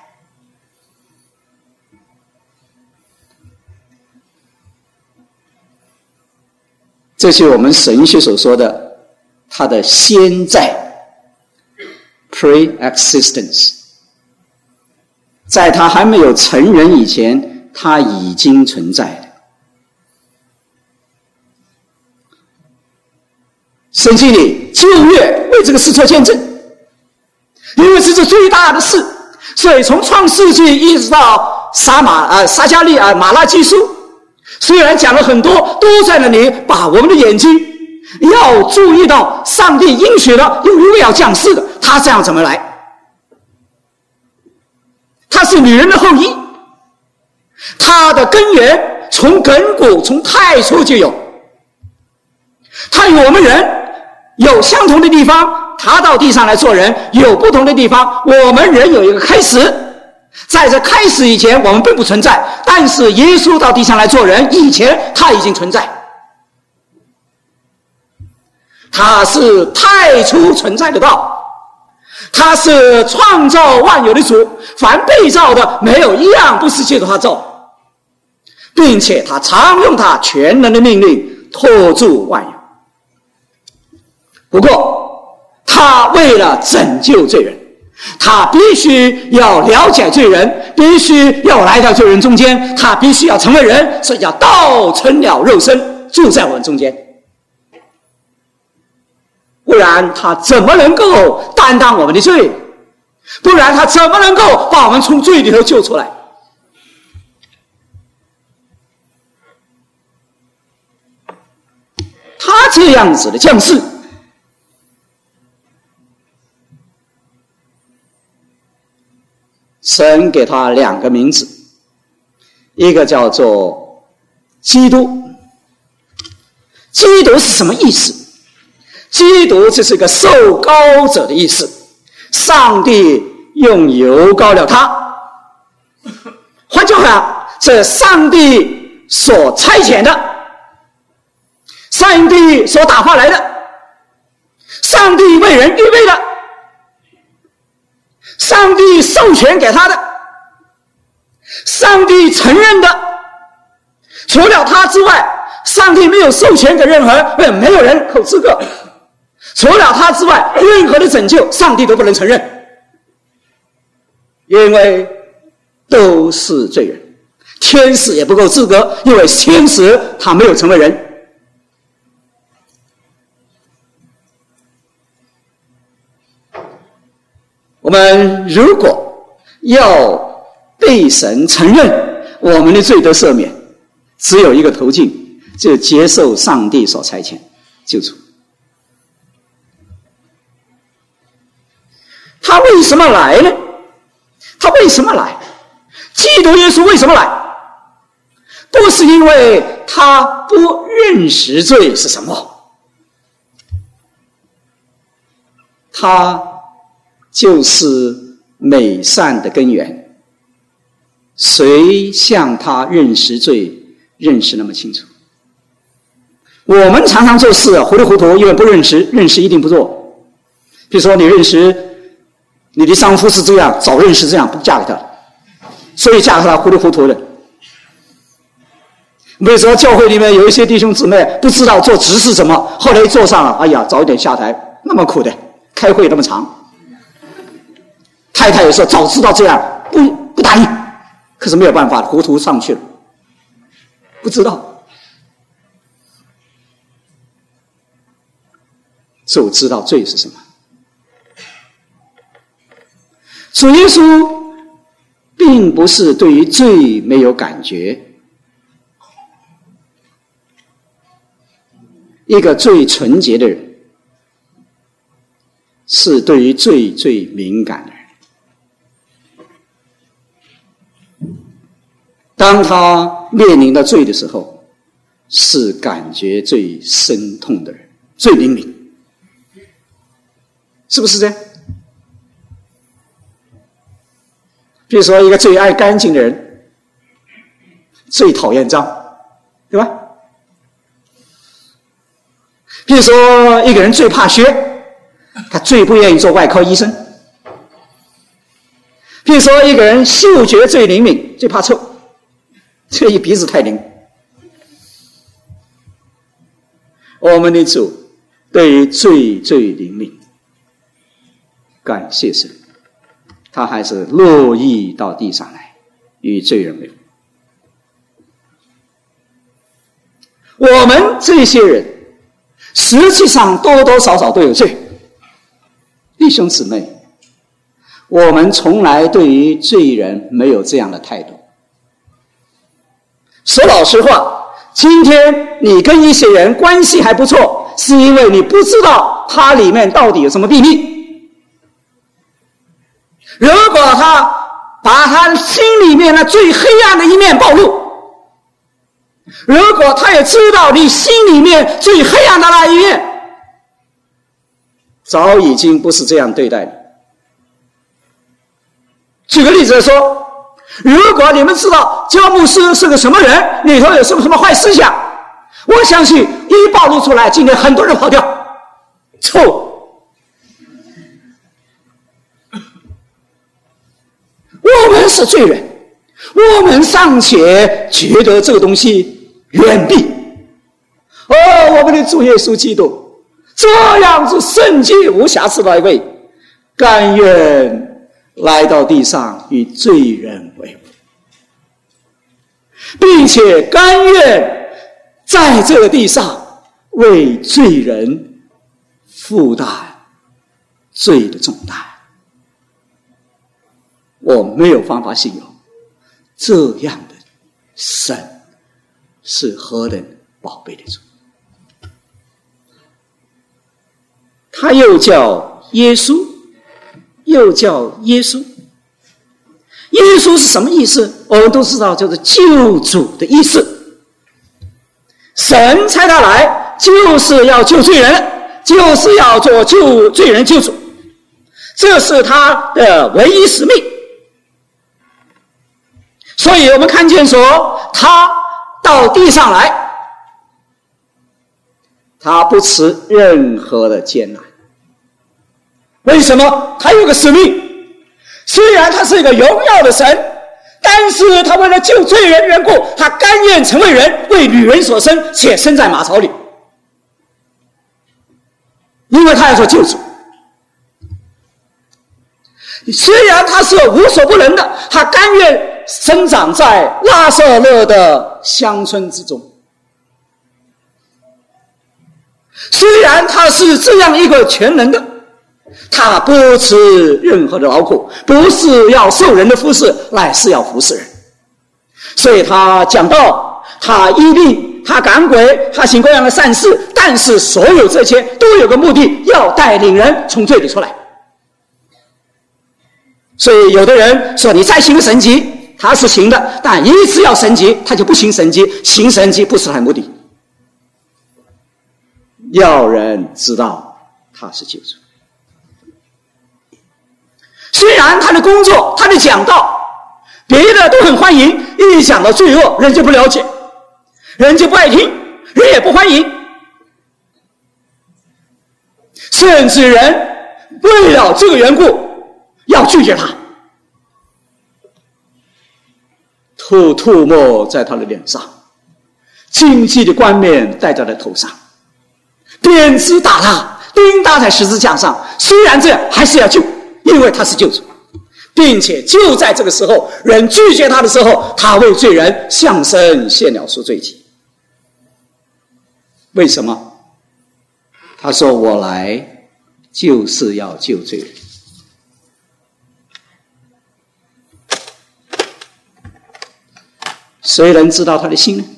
这是我们神学所说的他的先在 pre-existence， 在他还没有成人以前，他已经存在了。圣经里旧约为这个事做见证，因为是这最大的事，所以从创世纪一直到撒马呃撒迦利啊马拉基书，虽然讲了很多，都在那里把我们的眼睛要注意到上帝应许了有一位要降世的，他这样怎么来？他是女人的后裔，他的根源从亘古从太初就有，他与我们人有相同的地方，他到地上来做人有不同的地方，我们人有一个开始，在这开始以前我们并不存在，但是耶稣到地上来做人以前他已经存在，他是太初存在的道，他是创造万有的主，凡被造的没有一样不是借着他造，并且他常用他全能的命令托住万有。不过他为了拯救罪人，他必须要了解罪人，必须要来到罪人中间，他必须要成为人，所以叫道成了肉身住在我们中间，不然他怎么能够担当我们的罪？不然他怎么能够把我们从罪里头救出来？他这样子的降世，神给他两个名字，一个叫做基督。基督是什么意思？ 基督就是一个受膏者的意思，上帝用油膏了他。换句话讲，是上帝所差遣的，上帝所打发来的，上帝为人预备的，上帝授权给他的，上帝承认的。除了他之外，上帝没有授权给任何，没有人有资格。除了他之外，任何的拯救，上帝都不能承认，因为都是罪人。天使也不够资格，因为天使他没有成为人。我们如果要被神承认我们的罪得赦免，只有一个途径，就接受上帝所差遣救主。他为什么来呢？他为什么来？基督耶稣为什么来？不是因为他不认识罪是什么，他就是美善的根源。谁像他认识罪认识那么清楚？我们常常做事糊里糊涂，因为不认识，认识一定不做。比如说你认识你的丈夫是这样，早认识这样不嫁给他，所以嫁给他糊里糊涂的。比如说教会里面有一些弟兄姊妹不知道做执事什么，后来一做上了，哎呀，早一点下台，那么苦的，开会那么长。太太也说早知道这样不不答应，可是没有办法，糊涂上去了，不知道。就知道罪是什么。主耶稣并不是对于罪没有感觉，一个最纯洁的人是对于罪最敏感的人。当他面临到罪的时候，是感觉最深痛的人，最灵敏，是不是这样？比如说一个最爱干净的人，最讨厌脏，对吧？比如说一个人最怕血，他最不愿意做外科医生。比如说一个人嗅觉最灵敏，最怕臭，这一鼻子太灵。我们的主对于最最灵敏，感谢神，他还是乐意到地上来与罪人为伍。我们这些人实际上多多少少都有罪，弟兄姊妹，我们从来对于罪人没有这样的态度。说老实话，今天你跟一些人关系还不错，是因为你不知道他里面到底有什么秘密。如果他把他心里面的最黑暗的一面暴露，如果他也知道你心里面最黑暗的那一面，早已经不是这样对待你。举个例子说，如果你们知道焦牧师是个什么人，里头有什么什么坏思想，我相信一暴露出来，今天很多人跑掉，臭。我们是罪人，我们尚且觉得这个东西远避。哦，我们的主耶稣基督这样子圣洁无瑕疵的一位，甘愿来到地上与罪人为伍，并且甘愿在这个地上为罪人负担罪的重担。我没有办法形容这样的神是何等宝贝的主。他又叫耶稣，又叫耶稣。耶稣是什么意思？我们都知道，就是救主的意思。神差他来就是要救罪人， 就是要做救罪人救主，这是他的唯一使命。所以我们看见说，他到地上来，他不吃任何的艰难。为什么？他有个使命。虽然他是一个荣耀的神，但是他为了救罪人缘故，他甘愿成为人，为女人所生，且生在马槽里，因为他要做救主。虽然他是无所不能的，他甘愿生长在拉舍勒的乡村之中。虽然他是这样一个全能的，他不吃任何的劳苦，不是要受人的服侍，乃是要服侍人。所以他讲道，他医病，他赶鬼，他行各样的善事，但是所有这些都有个目的，要带领人从罪里出来。所以有的人说，你再行个神迹，他是行的，但一次要神迹，他就不行神迹，行神迹不是他的目的，要人知道他是救主。虽然他的工作，他的讲道，别的都很欢迎，一讲到罪恶，人就不了解，人就不爱听，人也不欢迎，甚至人为了这个缘故要拒绝他，吐吐沫在他的脸上，荆棘的冠冕戴在他头上，鞭子打他，钉打在十字架上。虽然这样，还是要救，因为他是救主，并且就在这个时候，人拒绝他的时候，他为罪人向神献了赎罪祭。为什么？他说，我来就是要救罪人。谁能知道他的心呢？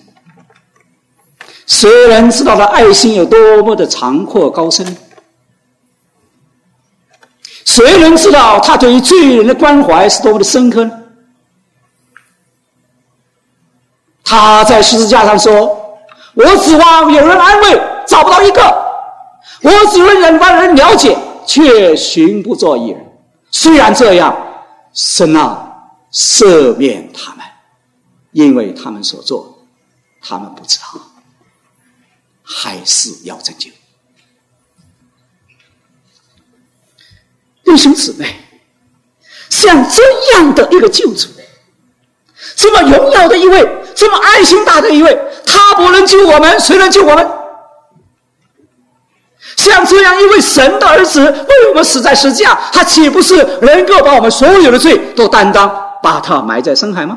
谁能知道他爱心有多么的长阔高深呢？谁能知道他对于罪人的关怀是多么的深刻呢？他在十字架上说，我指望有人安慰，找不到一个，我只问人帮人了解，却寻不着一人。虽然这样，神啊，赦免他们，因为他们所做他们不知道，还是要拯救。弟兄姊妹，像这样的一个救主，这么荣耀的一位，这么爱心大的一位，他不能救我们，谁能救我们？像这样一位神的儿子为我们死在十字架，他岂不是能够把我们所有的罪都担当，把他埋在深海吗？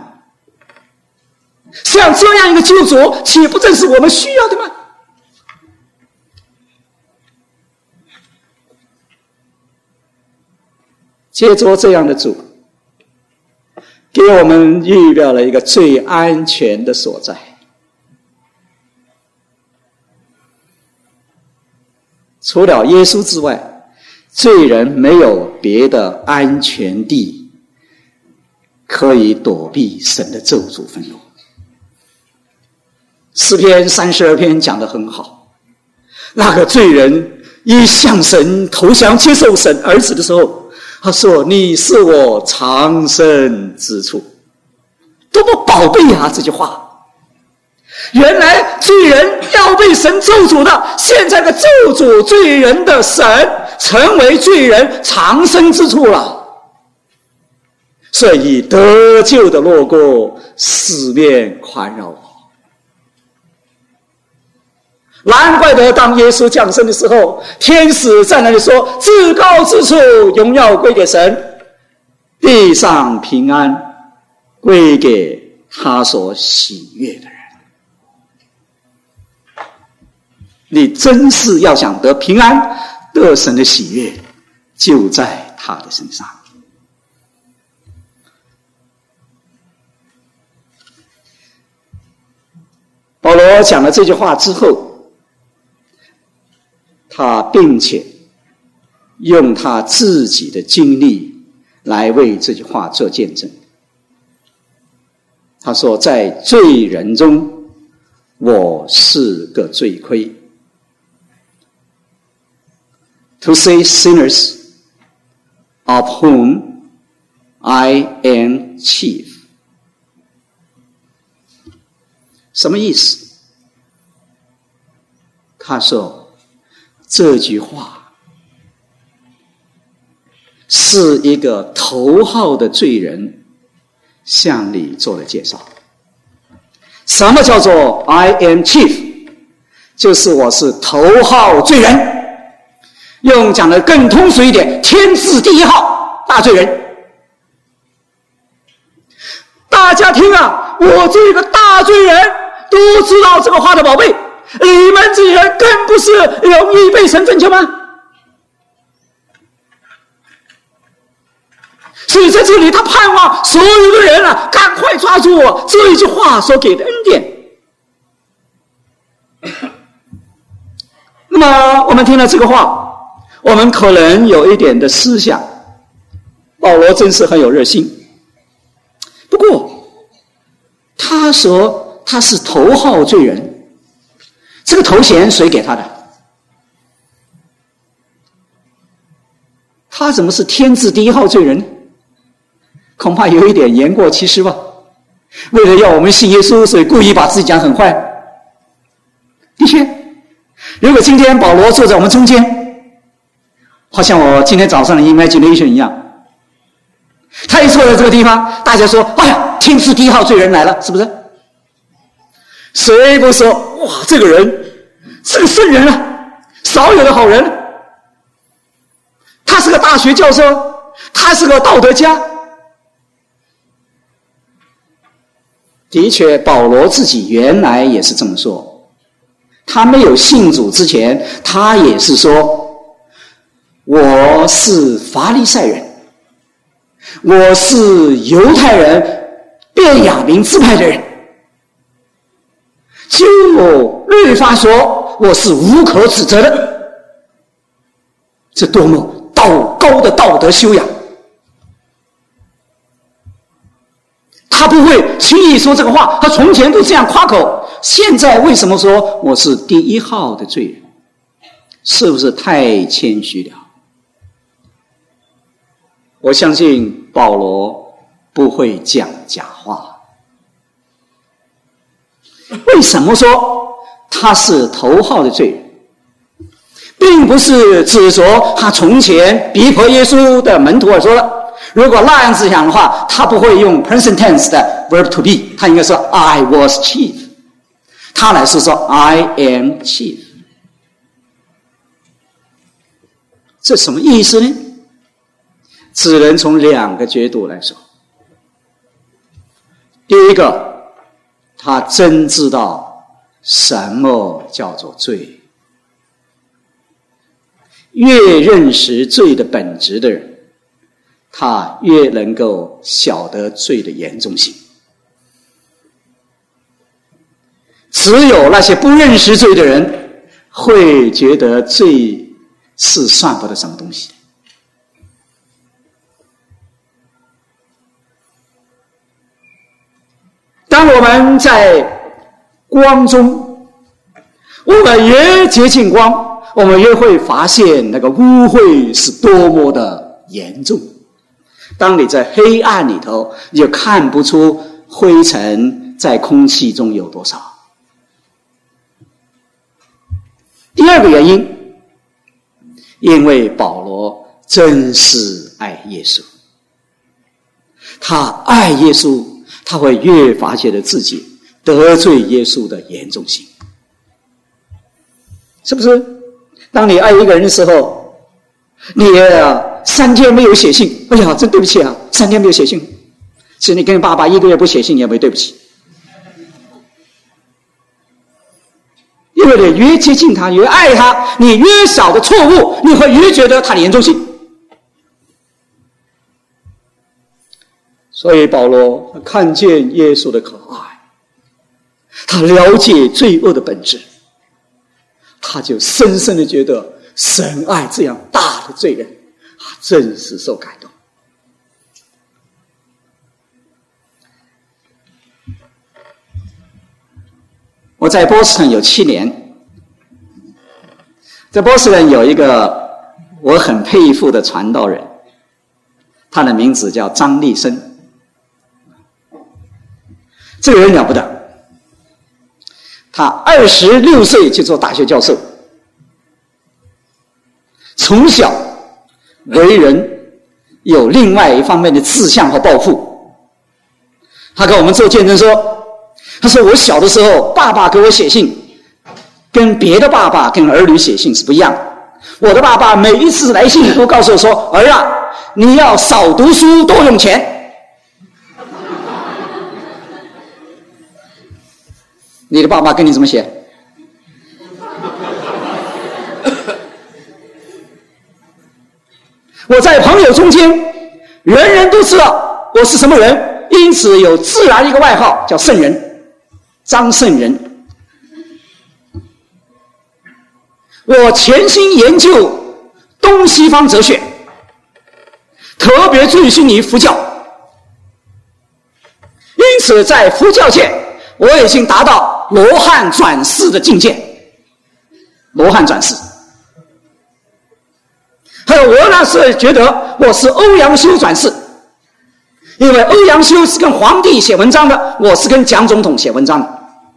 像这样一个救主，岂不正是我们需要的吗？借着这样的主，给我们预表了一个最安全的所在。除了耶稣之外，罪人没有别的安全地可以躲避神的咒诅愤怒。诗篇三十二篇讲得很好，那个罪人一向神投降接受神儿子的时候，他说，你是我藏身之处。多么宝贝啊，这句话。原来罪人要被神咒诅的，现在的咒诅罪人的神成为罪人藏身之处了。所以得救的路过，四面环绕我。难怪得当耶稣降生的时候，天使在那里说，至高之处荣耀归给神，地上平安归给他所喜悦的人。你真是要想得平安，得神的喜悦，就在他的身上。保罗讲了这句话之后，他并且用他自己的经历来为这句话做见证。他说，在罪人中，我是个罪魁， to save sinners, of whom I am chief. 什么意思？他说这句话是一个头号的罪人向你做了介绍。什么叫做 I am chief？ 就是我是头号罪人，用讲的更通俗一点，天字第一号大罪人。大家听啊，我这个大罪人都知道这个话的宝贝，你们这些人更不是容易被神拯救吗？所以在这里他盼望所有的人啊，赶快抓住我这一句话所给的恩典。那么我们听了这个话，我们可能有一点的思想，保罗真是很有热心。不过他说他是头号罪人，这个头衔谁给他的？他怎么是天字第一号罪人？恐怕有一点言过其实吧。为了要我们信耶稣，所以故意把自己讲很坏。的确，如果今天保罗坐在我们中间，好像我今天早上的 imagination 一样，他一坐在这个地方，大家说哎呀，天字第一号罪人来了，是不是？谁不说哇，这个人是个圣人啊，少有的好人，他是个大学教授，他是个道德家。的确，保罗自己原来也是这么说。他没有信主之前，他也是说我是法利赛人，我是犹太人便雅悯支派的人，就律法说我是无可指责的。这多么高的道德修养！他不会轻易说这个话，他从前都这样夸口，现在为什么说我是第一号的罪人？是不是太谦虚了？我相信保罗不会讲假话。为什么说他是头号的罪人？并不是指着他从前逼迫耶稣的门徒而说的。如果那样子讲的话，他不会用 present tense 的 verb to be， 他应该说 I was chief， 他乃是说 I am chief。 这什么意思呢？只能从两个角度来说。第一个，他真知道什么叫做罪，越认识罪的本质的人，他越能够晓得罪的严重性。只有那些不认识罪的人，会觉得罪是算不得什么东西的。当我们在光中，我们越接近光，我们越会发现那个污秽是多么的严重。当你在黑暗里头，你就看不出灰尘在空气中有多少。第二个原因，因为保罗真是爱耶稣，他爱耶稣，他会越发觉得自己得罪耶稣的严重性，是不是？当你爱一个人的时候，你、啊、三天没有写信，哎呀，真对不起啊，三天没有写信。其实你跟爸爸一个月不写信，你也没对不起。因为你越接近他，越爱他，你越小的错误，你会越觉得他的严重性。所以保罗他看见耶稣的可爱，他了解罪恶的本质，他就深深的觉得神爱这样大的罪人，啊，真是受感动。我在波士顿有七年，在波士顿有一个我很佩服的传道人，他的名字叫张立生。这个人了不得，他二十六岁就做大学教授，从小为人有另外一方面的志向和抱负。他跟我们做见证说，他说我小的时候爸爸给我写信，跟别的爸爸跟儿女写信是不一样的。我的爸爸每一次来信都告诉我说，儿啊，你要少读书多用钱。你的爸爸跟你怎么写？我在朋友中间人人都知道我是什么人，因此有自然一个外号叫圣人，张圣人。我潜心研究东西方哲学，特别醉心于佛教，因此在佛教界我已经达到罗汉转世的境界。罗汉转世，还有我那时觉得我是欧阳修转世，因为欧阳修是跟皇帝写文章的，我是跟蒋总统写文章的。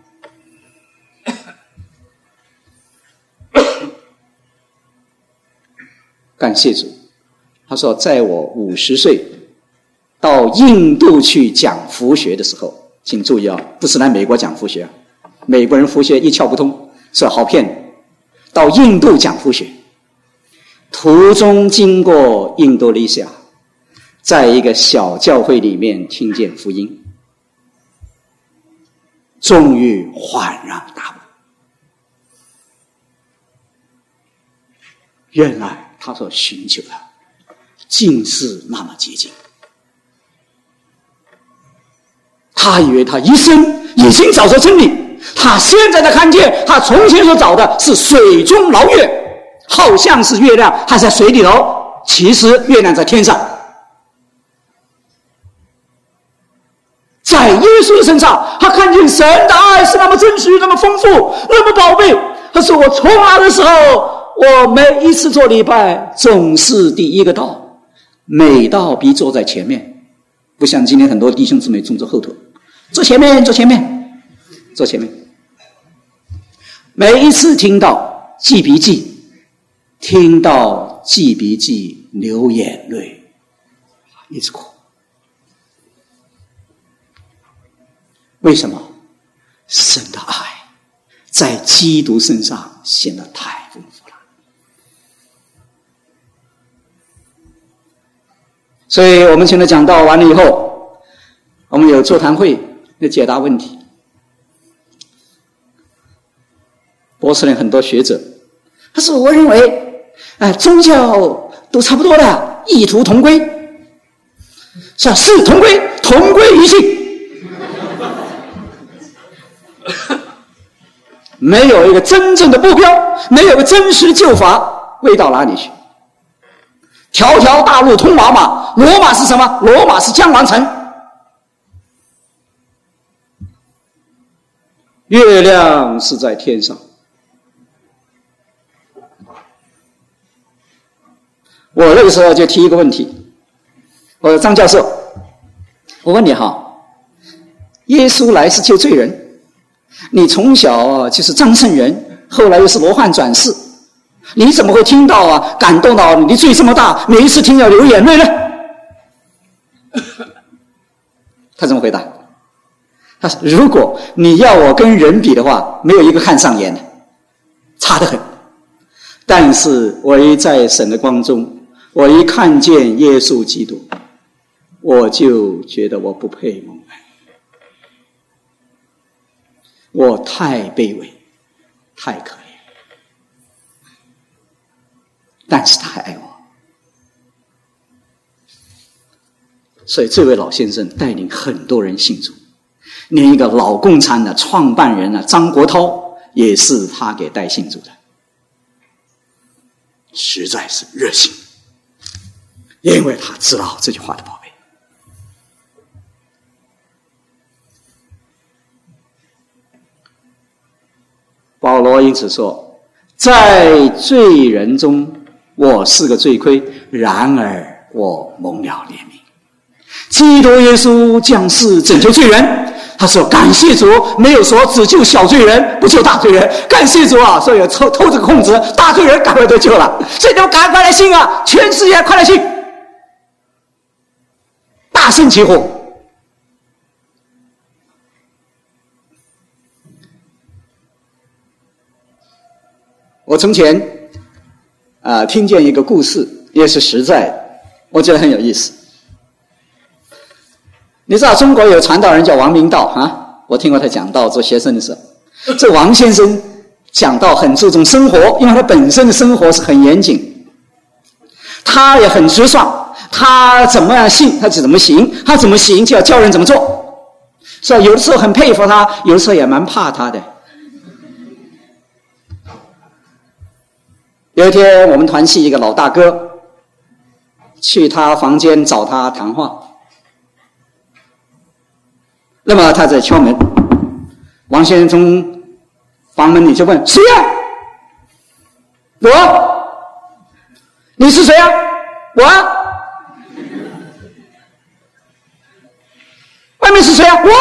感谢主，他说在我五十岁到印度去讲佛学的时候，请注意啊，不是来美国讲佛学，美国人佛学一窍不通，是好骗的。到印度讲佛学，途中经过印度尼西亚，在一个小教会里面听见福音，终于恍然大悟，原来他所寻求的竟是那么接近。他以为他一生已经找着真理，他现在才看见他从前所找的是水中捞月，好像是月亮还在水里头，其实月亮在天上。在耶稣的身上，他看见神的爱是那么真实，那么丰富，那么宝贝。他说我从来的时候，我每一次做礼拜总是第一个到，每到必坐在前面，不像今天很多弟兄姊妹总在后头，坐前面坐前面坐前面。每一次听到记笔记，听到记笔记流眼泪，一直哭。为什么？神的爱在基督身上显得太丰富了。所以我们现在讲到完了以后，我们有座谈会来解答问题。波士顿很多学者，他说我认为哎，宗教都差不多的，异途同归。是啊，是同归，同归于尽。没有一个真正的目标，没有一个真实救法，会到哪里去？条条大路通罗马，罗马是什么？罗马是江王城。月亮是在天上。我那个时候就提一个问题，我说张教授，我问你哈，耶稣来是救罪人，你从小就是张圣人，后来又是罗汉转世，你怎么会听到啊，感动到你罪这么大，每一次听要流眼泪呢？他怎么回答？他说如果你要我跟人比的话，没有一个看上眼的，差得很。但是我一在神的光中，我一看见耶稣基督，我就觉得我不配蒙爱，我太卑微，太可怜，但是他还爱我。所以这位老先生带领很多人信主，连一个老共产的创办人啊，张国焘也是他给带信主的，实在是热心，因为他知道这句话的宝贝。保罗因此说，在罪人中我是个罪魁，然而我蒙了怜悯。基督耶稣降世拯救罪人，他说感谢主，没有说只救小罪人不救大罪人，感谢主啊，所以偷偷这个空子，大罪人赶快得救了，所以你们赶快来信啊，全世界快来信，大声疾呼。我从前啊、呃、听见一个故事，也是实在的，我觉得很有意思。你知道中国有传道人叫王明道啊，我听过他讲道，做学生的时候，这王先生讲道很注重生活，因为他本身的生活是很严谨，他也很直爽，他怎么样信他就怎么行，他怎么行就要教人怎么做，所以有的时候很佩服他，有的时候也蛮怕他的。有一天我们团系一个老大哥去他房间找他谈话，那么他在敲门，王先生从房门里就问：谁呀？我。你是谁呀？我啊。外面是谁呀？我。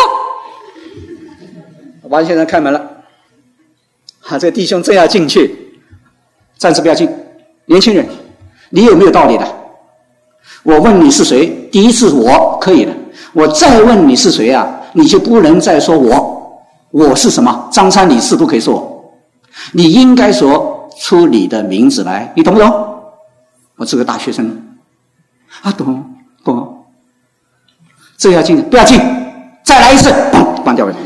王先生开门了，啊，这个弟兄正要进去，暂时不要进。年轻人，你有没有道理的？我问你是谁，第一次我可以的，我再问你是谁啊，你就不能再说我，我是什么？张三李四不可以说我，你应该说出你的名字来，你懂不懂？我是个大学生啊，懂懂。这要进，不要进，再来一次，砰，关掉了。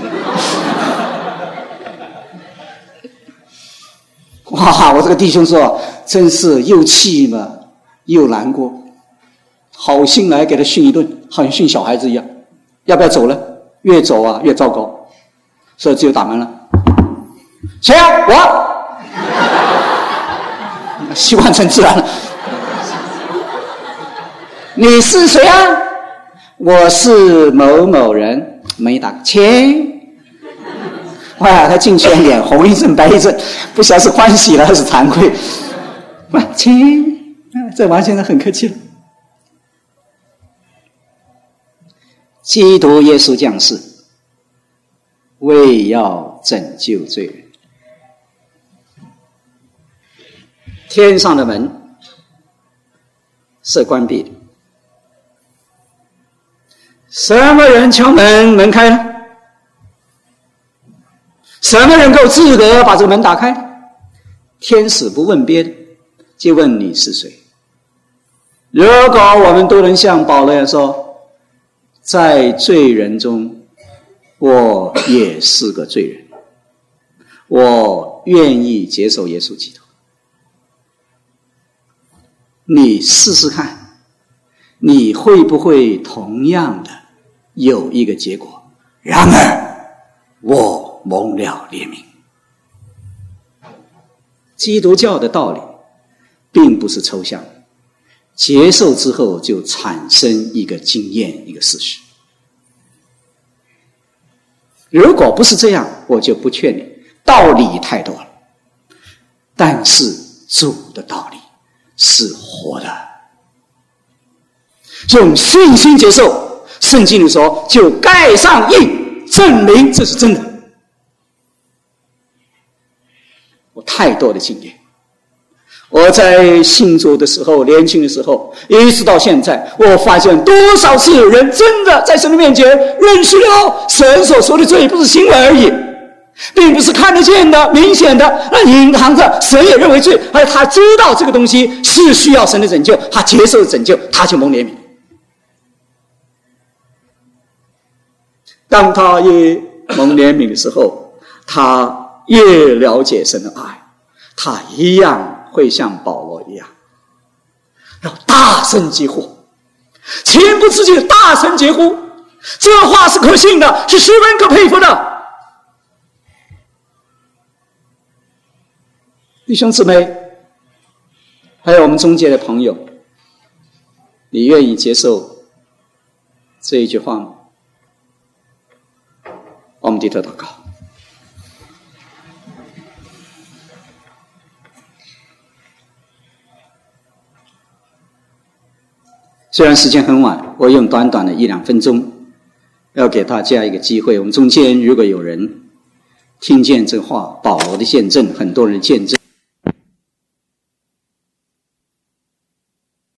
哇！我这个弟兄说，真是又气嘛，又难过，好心来给他训一顿，好像训小孩子一样。要不要走了？越走啊越糟糕，所以只有打门了。谁啊？我。习惯成自然了。你是谁啊？我是某某人。门一打开，切。哇！他进去脸红一阵白一阵，不晓得是欢喜了还是惭愧。哇，亲，这王先生很客气了。基督耶稣降世，为要拯救罪人。天上的门是关闭的，什么人敲门，门开了。什么人够资格把这个门打开？天使不问别的，就问你是谁。如果我们都能像保罗说，在罪人中我也是个罪人，我愿意接受耶稣基督，你试试看，你会不会同样的有一个结果？然而我蒙了怜悯。基督教的道理并不是抽象，接受之后就产生一个经验，一个事实。如果不是这样，我就不劝你，道理太多了，但是主的道理是活的，用信心接受。圣经里说，就盖上印，证明这是真的。我太多的经验，我在信主的时候，年轻的时候，一直到现在，我发现多少次有人真的在神的面前认识了神所说的罪，不是行为而已，并不是看得见的明显的，那隐藏着神也认为罪，而他知道这个东西是需要神的拯救，他接受拯救，他就蒙怜悯。当他也蒙怜悯的时候，他越了解神的爱，他一样会像保罗一样，要大声疾呼，情不自禁大声疾呼。这话是可信的，是十分可佩服的。弟兄姊妹，还有我们中间的朋友，你愿意接受这一句话吗？我们低头祷告。 虽然时间很晚，我用短短的一两分钟，要给大家一个机会。我们中间如果有人听见这话，保罗的见证，很多人见证，